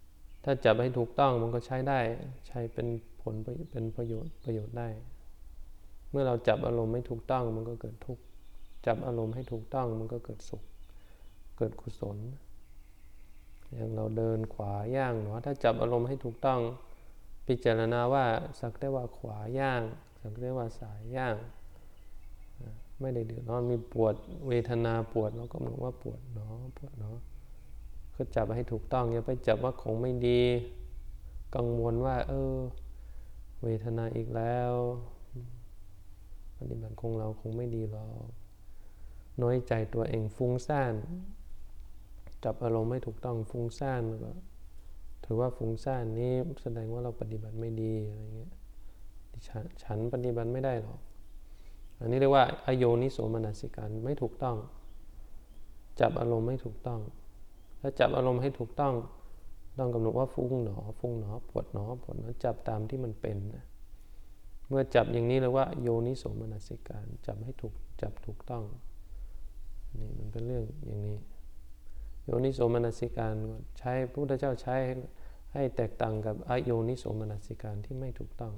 ถ้าจับให้ถูกต้องมันก็ใช้ได้ใช้เป็นผลเป็นประโยชน์ประโยชน์ได้เมื่อเราจับอารมณ์ไม่ถูกต้องมันก็เกิดทุกข์จับอารมณ์ให้ถูกต้องมันก็เกิดสุขเกิดกุศลอย่างเราเดินขวาย่างเนาะถ้าจับอารมณ์ให้ถูกต้องพิจารณาว่าสักแต่ว่าขวาย่างสักแต่ว่าซ้ายย่างไม่ได้เดือดร้อนมีปวดเวทนาปวดเราก็รู้ว่าปวดเนาะปวดเนาะก็จับให้ถูกต้องอย่าไปจับว่าของไม่ดีกังวลว่าเออเวทนาอีกแล้วปฏิบัติของเราคงไม่ดีหรอกน้อยใจตัวเองฟุ้งซ่านจับอารมณ์ไม่ถูกต้องฟุ้งซ่านแล้วก็ถือว่าฟุ้งซ่านนี้แสดงว่าเราปฏิบัติไม่ดีอะไรเงี้ยฉันฉันปฏิบัติไม่ได้หรอกอันนี้เรียกว่าอโยนิโสมนสิการไม่ถูกต้องจับอารมณ์ไม่ถูกต้องถ้าจับอารมณ์ให้ถูกต้องต้องกำหนดว่าฟุ้งหนอฟุ้งหนอปวดหนอปวดหนอจับตามที่มันเป็นนะเมื่อจับอย่างนี้เรียกว่าโยนิโสมนสิการจับให้ถูกจับถูกต้องนี่มันเป็นเรื่องอย่างนี้โยนิโสมนสิการใช้พระพุทธเจ้าใช้ให้แตกต่างกับอโยนิโสมนสิการที่ไม่ถูกต้อง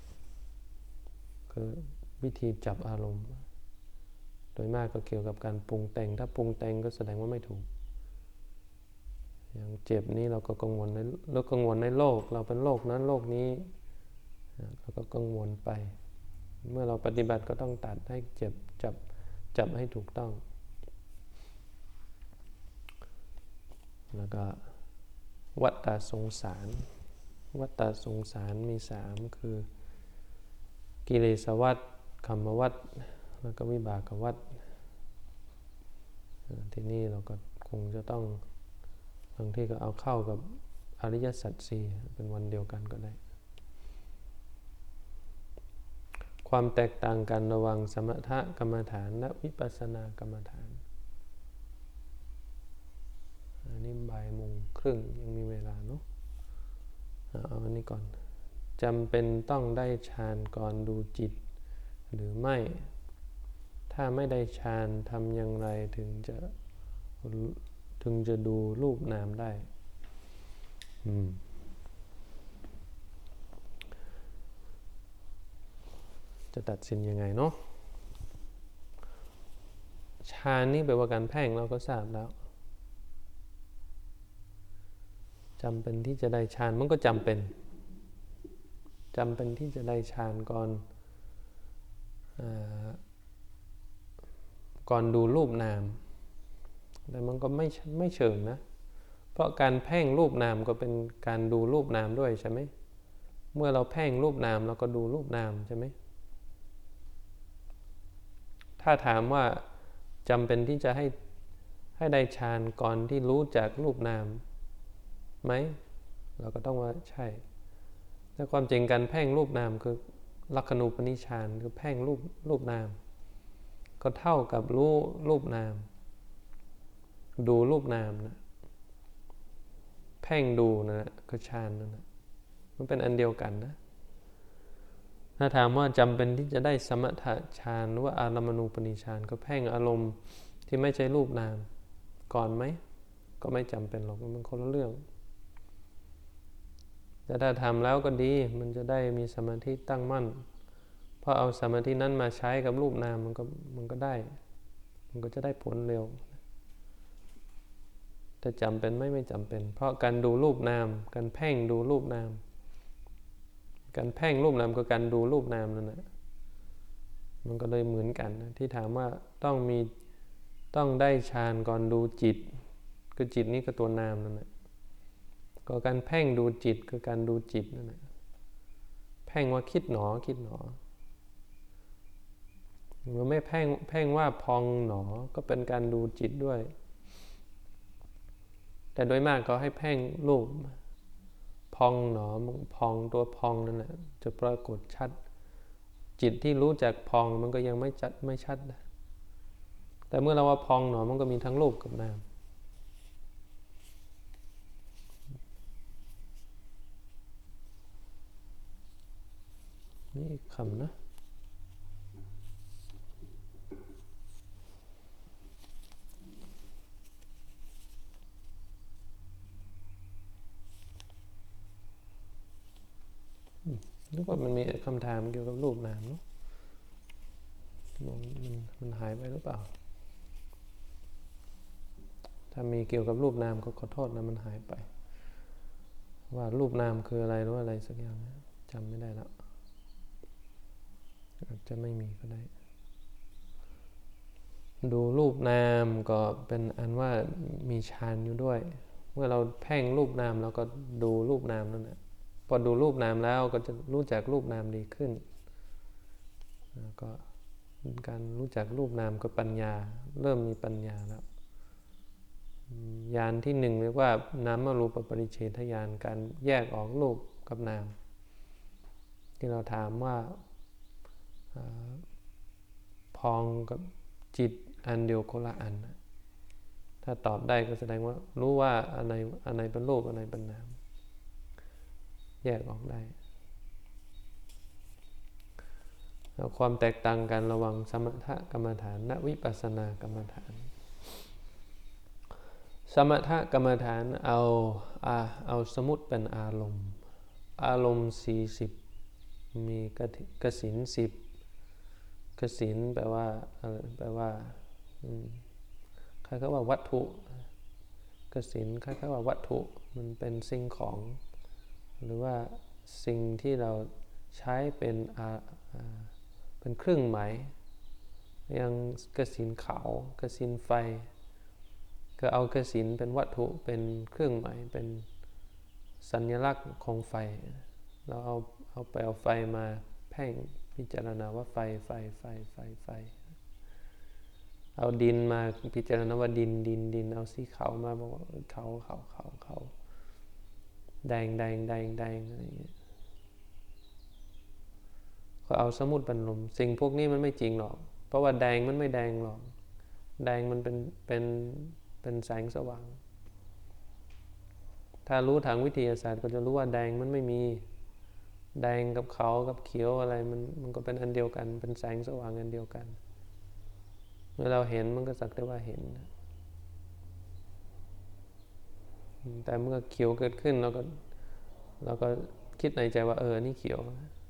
คือวิธีจับอารมณ์โดยมากก็เกี่ยวกับการปรุงแต่งถ้าปรุงแต่งก็แสดงว่าไม่ถูกอย่างเจ็บนี้เราก็กังวลในเรากังวลในโลกเราเป็นโลกนั้นโลกนี้เราก็กังวลไปเมื่อเราปฏิบัติก็ต้องตัดให้เจ็บจับจับให้ถูกต้องแล้วก็วัฏฏะสงสารวัฏฏะสงสารมีสามคือกิเลสวัฏขัมมวัฏแล้วก็วิบากวัฏที่นี่เราก็คงจะต้องบางที่ก็เอาเข้ากับอริยสัจสี่เป็นวันเดียวกันก็ได้ความแตกต่างกันระหว่างสมถกรรมฐานและวิปัสสนากรรมฐานอันนี้บ่ายโมงครึ่งยังมีเวลาเนาะเอาอันนี้ก่อนจำเป็นต้องได้ฌานก่อนดูจิตหรือไม่ถ้าไม่ได้ฌานทำอย่างไรถึงจะถึงจะดูรูปนามได้จะตัดสินยังไงเนาะฌานนี่แปลว่าการเพ่งเราก็ทราบแล้วจำเป็นที่จะได้ฌานมันก็จำเป็นจำเป็นที่จะได้ฌานก่อนก่อนดูรูปนามแต่มันก็ไม่ไม่เชิงนะเพราะการเพ่งรูปนามก็เป็นการดูรูปนามด้วยใช่ไหมเมื่อเราเพ่งรูปนามเราก็ดูรูปนามใช่ไหมถ้าถามว่าจำเป็นที่จะให้ให้ได้ฌานก่อนที่รู้จักรูปนามไหมเราก็ต้องว่าใช่แต่ความจริงการเพ่งรูปนามคือลักขณูปนิชฌานคือเพ่งรูปรูปนามก็เท่ากับรู้รูปนามดูรูปนามนะเพ่งดูนะคือฌานนั่นนะมันเป็นอันเดียวกันนะถ้าถามว่าจำเป็นที่จะได้สมถะฌานหรือว่าอารมณูปนิชฌานก็เพ่งอารมณ์ที่ไม่ใช่รูปนามก่อนไหมก็ไม่จำเป็นหรอกมันคนละเรื่องแต่ถ้าทำแล้วก็ดีมันจะได้มีสมาธิตั้งมั่นพอเอาสมาธินั้นมาใช้กับรูปนามมันก็มันก็ได้มันก็จะได้ผลเร็วแต่จำเป็นไม่ไม่จำเป็นเพราะการดูรูปนามการเพ่งดูรูปนามการเพ่งรูปนามกับการดูรูปนามนั่นแหละมันก็เลยเหมือนกันนะที่ถามว่าต้องมีต้องได้ฌานก่อนดูจิตคือจิตนี้ก็ตัวนามนั่นแหละก็การเพ่งดูจิตคือการดูจิตนั่นแหละเพ่งว่าคิดหนอคิดหนอหรือไม่เพ่งเพ่งว่าพองหนอก็เป็นการดูจิตด้วยแต่โดยมากก็ให้เพ่งรูปพองหนอพองตัวพองนั่นแหละจะปรากฏชัดจิตที่รู้จักพองมันก็ยังไม่ชัดไม่ชัดแต่เมื่อเราว่าพองหนอมันก็มีทั้งรูปกับนามนี่คำนะนึกว่ามันมีคำถามเกี่ยวกับรูปนามเนาะมันมันหายไปหรือเปล่าถ้ามีเกี่ยวกับรูปนามก็ขอโทษนะมันหายไปว่ารูปนามคืออะไรหรืออะไรสักอย่างจำไม่ได้แล้วอาจจะไม่มีก็ได้ดูรูปนามก็เป็นอันว่ามีฌานอยู่ด้วยเมื่อเราเพ่งรูปนามแล้วก็ดูรูปนามนั่นแหละพอดูรูปนามแล้วก็จะรู้จักรูปนามดีขึ้นแล้วก็การรู้จักรูปนามก็ปัญญาเริ่มมีปัญญาแล้วญาณที่หนึ่งเรียกว่านามรูปปริเฉทญาณการแยกออกรูปกับนามที่เราถามว่าพองกับจิตอันเดียวคนละอันถ้าตอบได้ก็แสดงว่ารู้ว่าอันไหนอันไหนเป็นรูปอันไหนเป็นนามแยกออกได้ความแตกต่างกันระหว่างสมถกรรมฐานและวิปัสสนากรรมฐานสมถกรรมฐานเอาเอาสมุติเป็นอารมณ์อารมณ์สี่สิบมีกสิณสิบกสิณแปลว่าอะไรแปลว่าคล้ายๆว่าวัตถุกสิณคล้ายๆว่าวัตถุมันเป็นสิ่งของหรือว่าสิ่งที่เราใช้เป็นเป็นเครื่องหมายอย่างกสิณเขากสิณไฟก็เอากสิณเป็นวัตถุเป็นเครื่องหมายเป็นสัญลักษณ์ของไฟเราเอาเอาไปเอาไฟมาเพ่งพิจารณาว่าไฟไฟไฟไฟไฟเอาดินมาพิจารณาว่าดินดินดินเอาสีขาวมาบอกว่าเขาเขาเขาเขาแดงแดงแดงแดงอะไรอย่างเงี้ยก็เอาสมุดบรรลมสิ่งพวกนี้มันไม่จริงหรอกเพราะว่าแดงมันไม่แดงหรอกแดงมันเป็นเป็นเป็นแสงสว่างถ้ารู้ทางวิทยาศาสตร์ก็จะรู้ว่าแดงมันไม่มีแดงกับขาวกับเขียวอะไรมันมันก็เป็นอันเดียวกันเป็นแสงสว่างอันเดียวกันเมื่อเราเห็นมันก็สักแต่ว่าเห็นแต่เมื่อเขียวเกิดขึ้นเราก็เราก็คิดในใจว่าเออนี่เขียว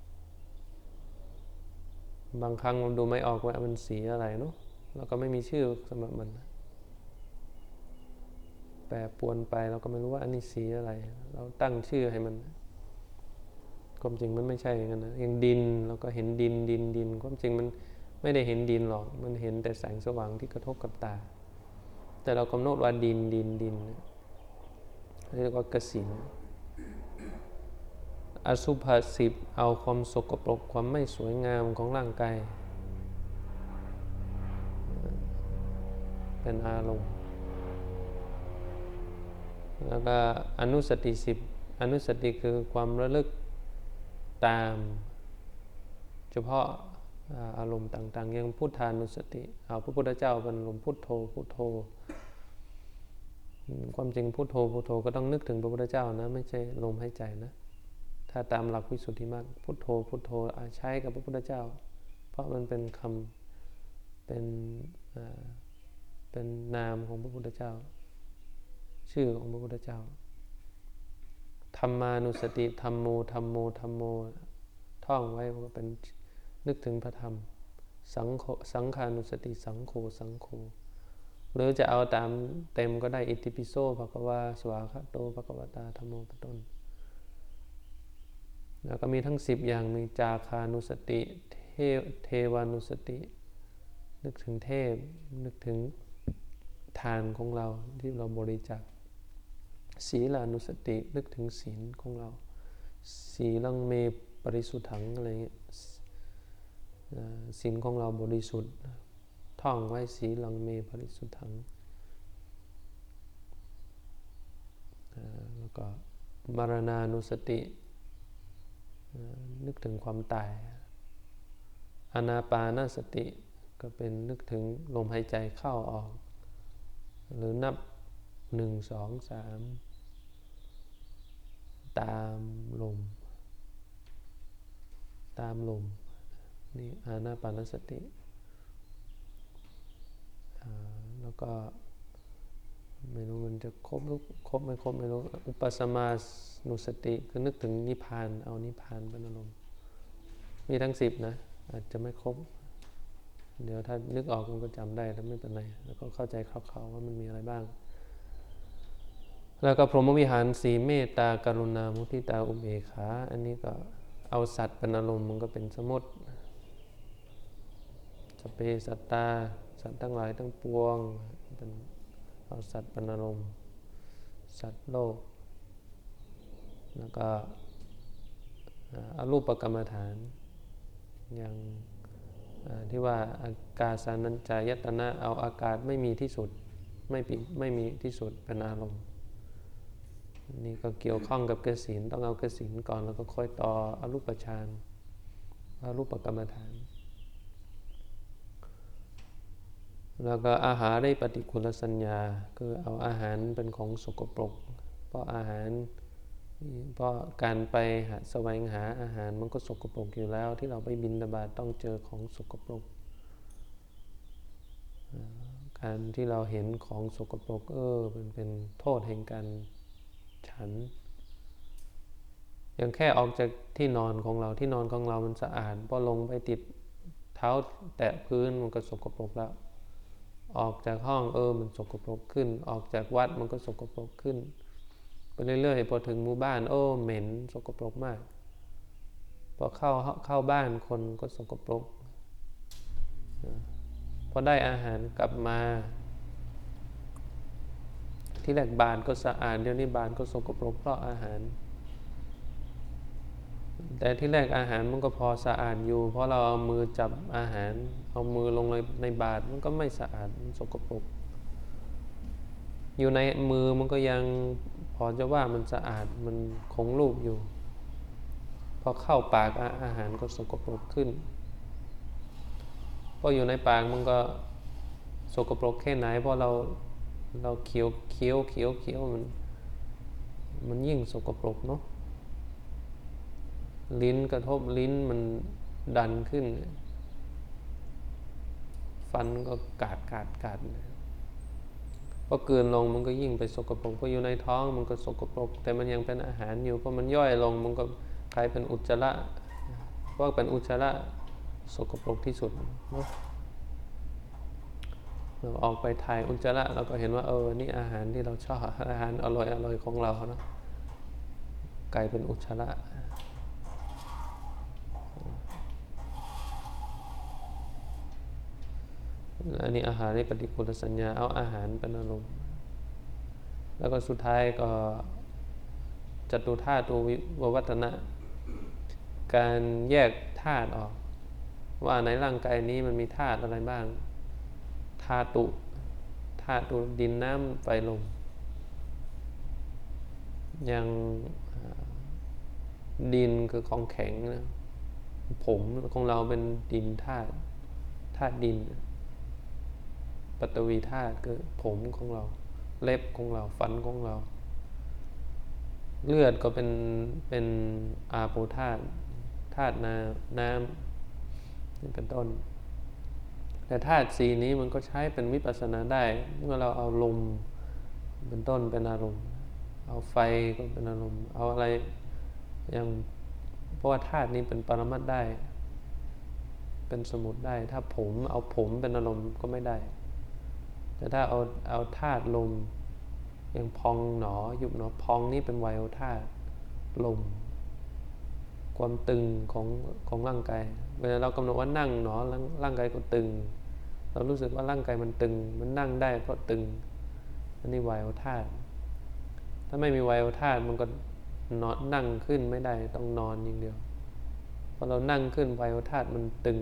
บางครั้งเราดูไม่ออกว่ามันสีอะไรเนาะเราก็ไม่มีชื่อสำหรับมันแปรปรวนไปเราก็ไม่รู้ว่าอันนี้สีอะไรเราตั้งชื่อให้มันความจริงมันไม่ใช่อย่างนั้นนะอย่างดินเราก็เห็นดินดินดินความจริงมันไม่ได้เห็นดินหรอกมันเห็นแต่แสงสว่างที่กระทบกับตาแต่เรากำหนดว่าดินดินดินเรียกว่ากสิณอสุภะสิบเอาความสกปรกความไม่สวยงามของร่างกายเป็นอารมณ์แล้วก็อนุสติสิบอนุสติคือความระลึกตามเฉพาะอารมณ์ต่างๆอย่างพุทธานุสติเอาพระพุทธเจ้าเป็นลมพุทโธพุทโธความจริงพุทโธพุทโธก็ต้องนึกถึงพระพุทธเจ้านะไม่ใช่ลมหายใจนะถ้าตามหลักวิสุทธิมรรคพุทโธพุทโธใช้กับพระพุทธเจ้าเพราะมันเป็นคำเป็นเป็นนามของพระพุทธเจ้าชื่อของพระพุทธเจ้าธรรมานุสติธัมโมธัมโมธัมโมท่องไว้ก็เป็นนึกถึงพระธรรมสังโฆสังฆานุสติสังโฆสังโฆหรือจะเอาตามเต็มก็ได้อิติปิโสภควาสวากขาโตภควตาธัมโมเป็นต้นแล้วก็มีทั้งสิบอย่างมีจาคานุสติเทเทวานุสตินึกถึงเทพนึกถึงทานของเราที่เราบริจาคศีลานุสตินึกถึงศีลของเราศีลังเมปริสุทธังอะไรเงี้ยศีลของเราบริสุทธิ์ท่องไว้ศีลังเมปริสุทธังแล้วก็มรณานุสตินึกถึงความตายอานาปานสติก็เป็นนึกถึงลมหายใจเข้าออกหรือนับหนึ่งสองสามตามลมตามลมนี่อานาปานสติแล้วก็ไม่รู้มันจะครบหรือครบไม่ครบไม่รู้อุปสมานุสติคือนึกถึงนิพพานเอานิพพานเป็นอารมณ์มีทั้งสิบนะอาจจะไม่ครบเดี๋ยวถ้านึกออกมันก็จำได้แล้วไม่เป็นไรแล้วก็เข้าใจคร่าวๆว่ามันมีอะไรบ้างแล้วก็พรหมวิหารสีเมตตากรุณามุทิตาอุเบกขาอันนี้ก็เอาสัตว์เป็นอารมณ์มันก็เป็นสมมติสเปสัตตาสัตว์ทั้งหลายทั้งปวงเป็นเอาสัตว์เป็นอารมณ์สัตว์โลกแล้วก็อรูปกรรมฐานอย่างที่ว่าอากาสานัญจายตนะเอาอากาศไม่มีที่สุดไม่ปิไม่มีที่สุดเป็นอารมณ์นี่ก็เกี่ยวข้องกับกสิณต้องเอากสิณก่อนแล้วก็ค่อยต่ออรูปฌานอรูปกรรมฐานแล้วก็อาหารได้ปฏิกูลสัญญาคือเอาอาหารเป็นของสกปรกเพราะอาหารเพราะการไปหาแสวงหาอาหารมันก็สกปรกอยู่แล้วที่เราไปบิณฑบาตต้องเจอของสกปรกการที่เราเห็นของสกปรกเออมันเป็นโทษแห่งการฉันอย่างแค่ออกจากที่นอนของเราที่นอนของเรามันสะอาดพอลงไปติดเท้าแตะพื้นมันก็สกปรกแล้วออกจากห้องเออมันสกปรกขึ้นออกจากวัดมันก็สกปรกขึ้นไปเรื่อยๆพอถึงหมู่บ้านโอ้เหม็นสกปรกมากพอเข้าเข้าบ้านคนก็สกปรกพอได้อาหารกลับมาที่แรกบ้านก็สะอาดเดี๋ยวนี้บ้านก็สกปรกเพราะอาหารแต่ที่แรกอาหารมันก็พอสะอาดอยู่เพราะเราเอามือจับอาหารเอามือลงในในบาตรมันก็ไม่สะอาดมันสกปรกอยู่ในมือมันก็ยังพอจะว่ามันสะอาดมันคงรูปอยู่พอเข้าปากอาหารก็สกปรกขึ้นพออยู่ในปากมันก็สกปรกแค่ไหนเพราะเราเราเคี้ยวเคี้ยวเคี้ยวเคี้ยวมันมันยิ่งสกปรกเนาะลิ้นกระทบลิ้นมันดันขึ้นฟันก็กาดกาดกาดพอเกินลงมันก็ยิ่งไปสกปรกพออยู่ในท้องมันก็สกปรกแต่มันยังเป็นอาหารอยู่พอมันย่อยลงมันก็กลายเป็นอุจจาระเพราะเป็นอุจจาระสกปรกที่สุดเนาะเราออกไปถ่ายอุจจาระเราก็เห็นว่าเออนี่อาหารที่เราชอบอาหารอร่อยอร่อยของเราเนาะกลายเป็นอุจจาระอันนี้อาหารในปฏิกูลสัญญาเอาอาหารเป็นอารมณ์แล้วก็สุดท้ายก็จตุธาตุวิวัฒนะการแยกธาตุออกว่าในร่างกายนี้มันมีธาตุอะไรบ้างธาตุธาตุดินน้ำไฟลมอย่างดินคือของแข็งนะผมของเราเป็นดินธาตุธาตุดินปฐวีธาตุคือผมของเราเล็บของเราฟันของเราเลือดก็เป็นเป็นอาโปธาตุธาตุน้ำน้ำนี่เป็นต้นแต่ธาตุสีนี้มันก็ใช้เป็นวิปัสสนาได้เมื่อเราเอาลมเป็นต้นเป็นอารมณ์เอาไฟก็เป็นอารมณ์เอาอะไรอย่างเพราะว่าธาตุนี้เป็นปรมัตถ์ได้เป็นสมุติได้ถ้าผมเอาผมเป็นอารมณ์ก็ไม่ได้แต่ถ้าเอาเอาธาตุลมอย่างพองหนอยุบหนอพองนี่เป็นไวโอธาตุลมความตึงของของร่างกายเวลาเรากำหนดว่านั่งหนอร่างกายก็ตึงเรารู้สึกว่าร่างกายมันตึงมันนั่งได้เพราะตึงอันนี้ไวโอธาตุถ้าไม่มีไวโอธาตุมันก็นอนนั่งขึ้นไม่ได้ต้องนอนอย่างเดียวพอเรานั่งขึ้นไวโอธาตุมันตึง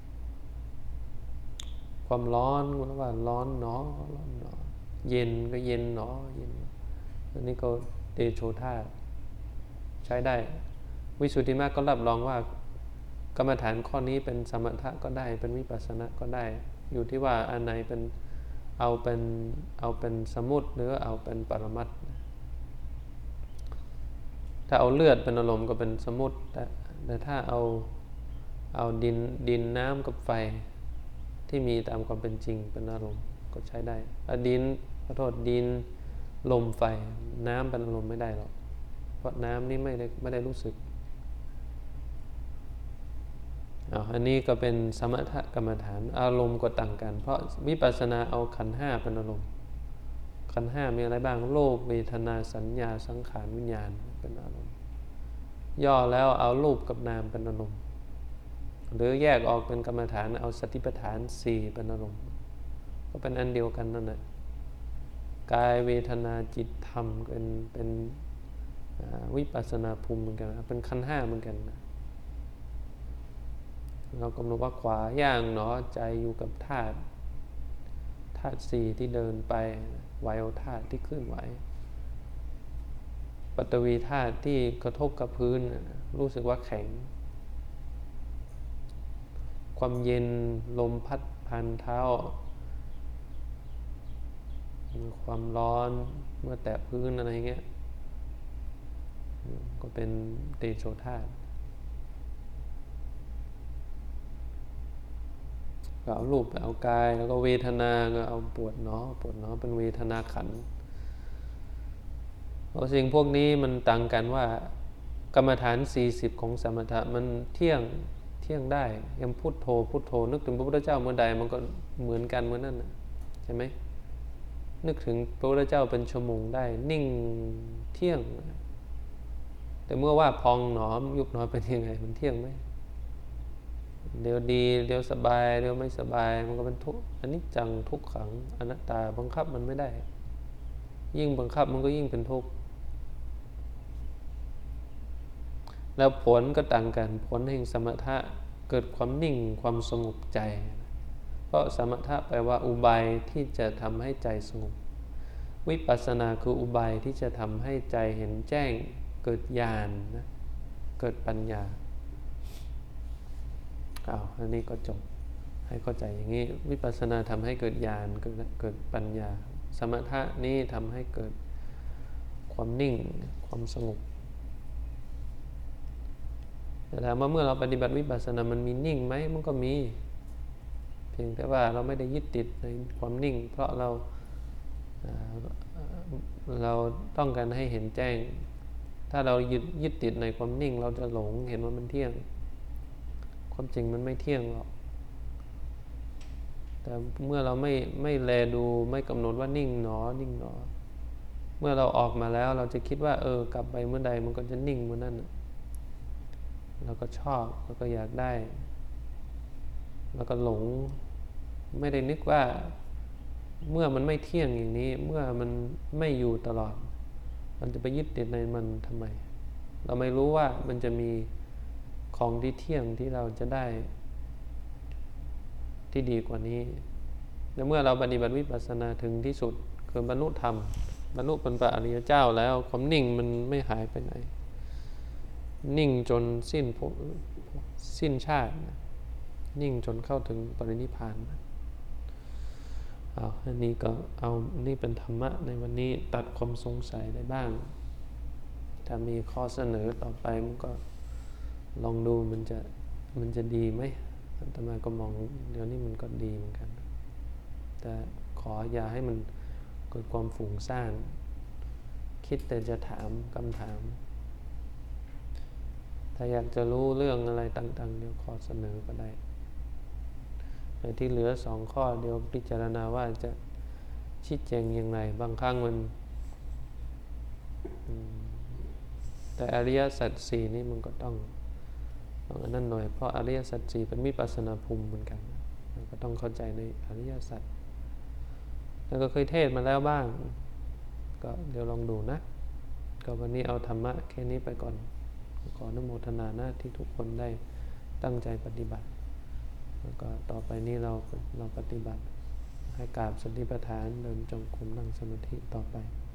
ความร้อนก็ว่าร้อนหนอร้อนหนอเย็นก็เย็นหนอเย็นอันนี้ก็เตโชธาตุใช้ได้วิสุทธิมรรคก็รับรองว่ากรรมฐานข้อนี้เป็นสมถะก็ได้เป็นวิปัสสนาก็ได้อยู่ที่ว่าอันไหนเป็นเอาเป็นเอาเป็นสมุติหรือเอาเป็นปรมัตถ์ถ้าเอาเลือดเป็นอารมณ์ก็เป็นสมุติแต่แต่ถ้าเอาเอาดินดินน้ำกับไฟที่มีตามความเป็นจริงเป็นอารมณ์ก็ใช้ได้ดินขอโทษดินลมไฟน้ำเป็นอารมณ์ไม่ได้หรอกเพราะน้ำนี่ไม่ได้ไม่ได้รู้สึกอ๋ออันนี้ก็เป็นสมถกรรมฐานอารมณ์ก็ต่างกัน เพราะวิปัสสนาเอาขันธ์ห้าเป็นอารมณ์ขันธ์ห้ามีอะไรบ้างโลภเวทนาสัญญาสังขารวิญญาณเป็นอารมณ์ย่อแล้วเอารูปกับนามเป็นอารมณ์หรือแยกออกเป็นกรรมฐานเอาสติปัฏฐานสี่เป็นอารมณ์ก็เป็นอันเดียวกันนั่นแหละกายเวทนาจิตธรรมเป็นเป็นวิปัสสนาภูมิเหมือนกันเป็นขันธ์ห้าเหมือนกันเรากำหนดว่าขวาย่างหนอใจอยู่กับธาตุธาตุสี่ที่เดินไปไวโอธาตุที่เคลื่อนไหวปฐวีธาตุที่กระทบกับพื้นรู้สึกว่าแข็งความเย็นลมพัดผ่านเท้าความร้อนเมื่อแตะพื้นอะไรเงี้ยก็เป็นเตโชธาตุก็เอารูปไปเอากายแล้วก็เวทนาก็เอาปวดเนาะปวดเนาะเป็นเวทนาขันธ์เพราะสิ่งพวกนี้มันต่างกันว่ากรรมฐานสี่สิบของสมถะมันเที่ยงเที่ยงได้ยังพุทโธพุทโธนึกถึงพระพุทธเจ้าเมื่อใดมันก็เหมือนกันเมื่อนั้นใช่ไหมนึกถึงพระพุทธเจ้าเป็นชั่วโมงได้นิ่งเที่ยงแต่เมื่อว่าพองหนอยุบหนอเป็นยังไงมันเที่ยงไหมเดี๋ยวดีเดี๋ยวสบายเดี๋ยวไม่สบายมันก็เป็นทุกข์อนิจจังทุกขังอนัตตาบังคับมันไม่ได้ยิ่งบังคับมันก็ยิ่งเป็นทุกข์แล้วผลก็ต่างกันผลแห่งสมถะเกิดความนิ่งความสงบใจเพราะสมถะแปลว่าอุบายที่จะทำให้ใจสงบวิปัสสนาคืออุบายที่จะทำให้ใจเห็นแจ้งเกิดญาณนะเกิดปัญญาอ้าวอันนี้ก็จบให้เข้าใจอย่างนี้วิปัสสนาทำให้เกิดญาณเกิดเกิดปัญญาสมถะนี่ทำให้เกิดความนิ่งความสงบแต่ถามว่าเมื่อเราปฏิบัติวิปัสสนามันมีนิ่งไหมมันก็มีเพียงแต่ว่าเราไม่ได้ยึดติดในความนิ่งเพราะเราเราต้องการให้เห็นแจ้งถ้าเรายึดยึดติดในความนิ่งเราจะหลงเห็นว่ามันเที่ยงความจริงมันไม่เที่ยงหรอกแต่เมื่อเราไม่ไม่แลดูไม่กำหนดว่านิ่งหนอนิ่งหนอเมื่อเราออกมาแล้วเราจะคิดว่าเออกลับไปเมื่อใดมันก็จะนิ่งเมื่อนั้นเราก็ชอบเราก็อยากได้แล้วก็หลงไม่ได้นึกว่าเมื่อมันไม่เที่ยงอย่างนี้เมื่อมันไม่อยู่ตลอดมันจะไปยึดติดในมันทำไมเราไม่รู้ว่ามันจะมีของที่เที่ยงที่เราจะได้ที่ดีกว่านี้และเมื่อเราปฏิบัติวิปัสสนาถึงที่สุดคือบรรลุธรรมบรรลุเป็นพระอริยเจ้าแล้วความนิ่งมันไม่หายไปไหนนิ่งจนสิ้นสิ้นชาตินิ่งจนเข้าถึงปรินิพพานเอาอันนี้ก็เอานี่เป็นธรรมะในวันนี้ตัดความสงสัยได้บ้างถ้ามีข้อเสนอต่อไปมันก็ลองดูมันจะมันจะดีไหมอาตมาก็มองเดี๋ยวนี้มันก็ดีเหมือนกันแต่ขออย่าให้มันเกิดความฟุ้งซ่านคิดแต่จะถามคำถามถ้าอยากจะรู้เรื่องอะไรต่างๆเดี๋ยวขอเสนอก็ได้แต่ที่เหลือสองข้อเดี๋ยวพิจารณาว่าจะชี้แจงอย่างไรบางครั้งมันแต่อริยสัจสี่นี่มันก็ต้องอันนั้นหน่อยเพราะอริยสัจสี่เป็นวิปัสสนาภูมิเหมือนกันก็ต้องเข้าใจในอริยสัจแล้วก็เคยเทศมาแล้วบ้างก็เดี๋ยวลองดูนะก็วันนี้เอาธรรมะแค่นี้ไปก่อนขออนุโมทนานะที่ทุกคนได้ตั้งใจปฏิบัติแล้วก็ต่อไปนี้เราเราปฏิบัติให้กราบสติปัฏฐานเดินจงกรมนั่งสมาธิต่อไป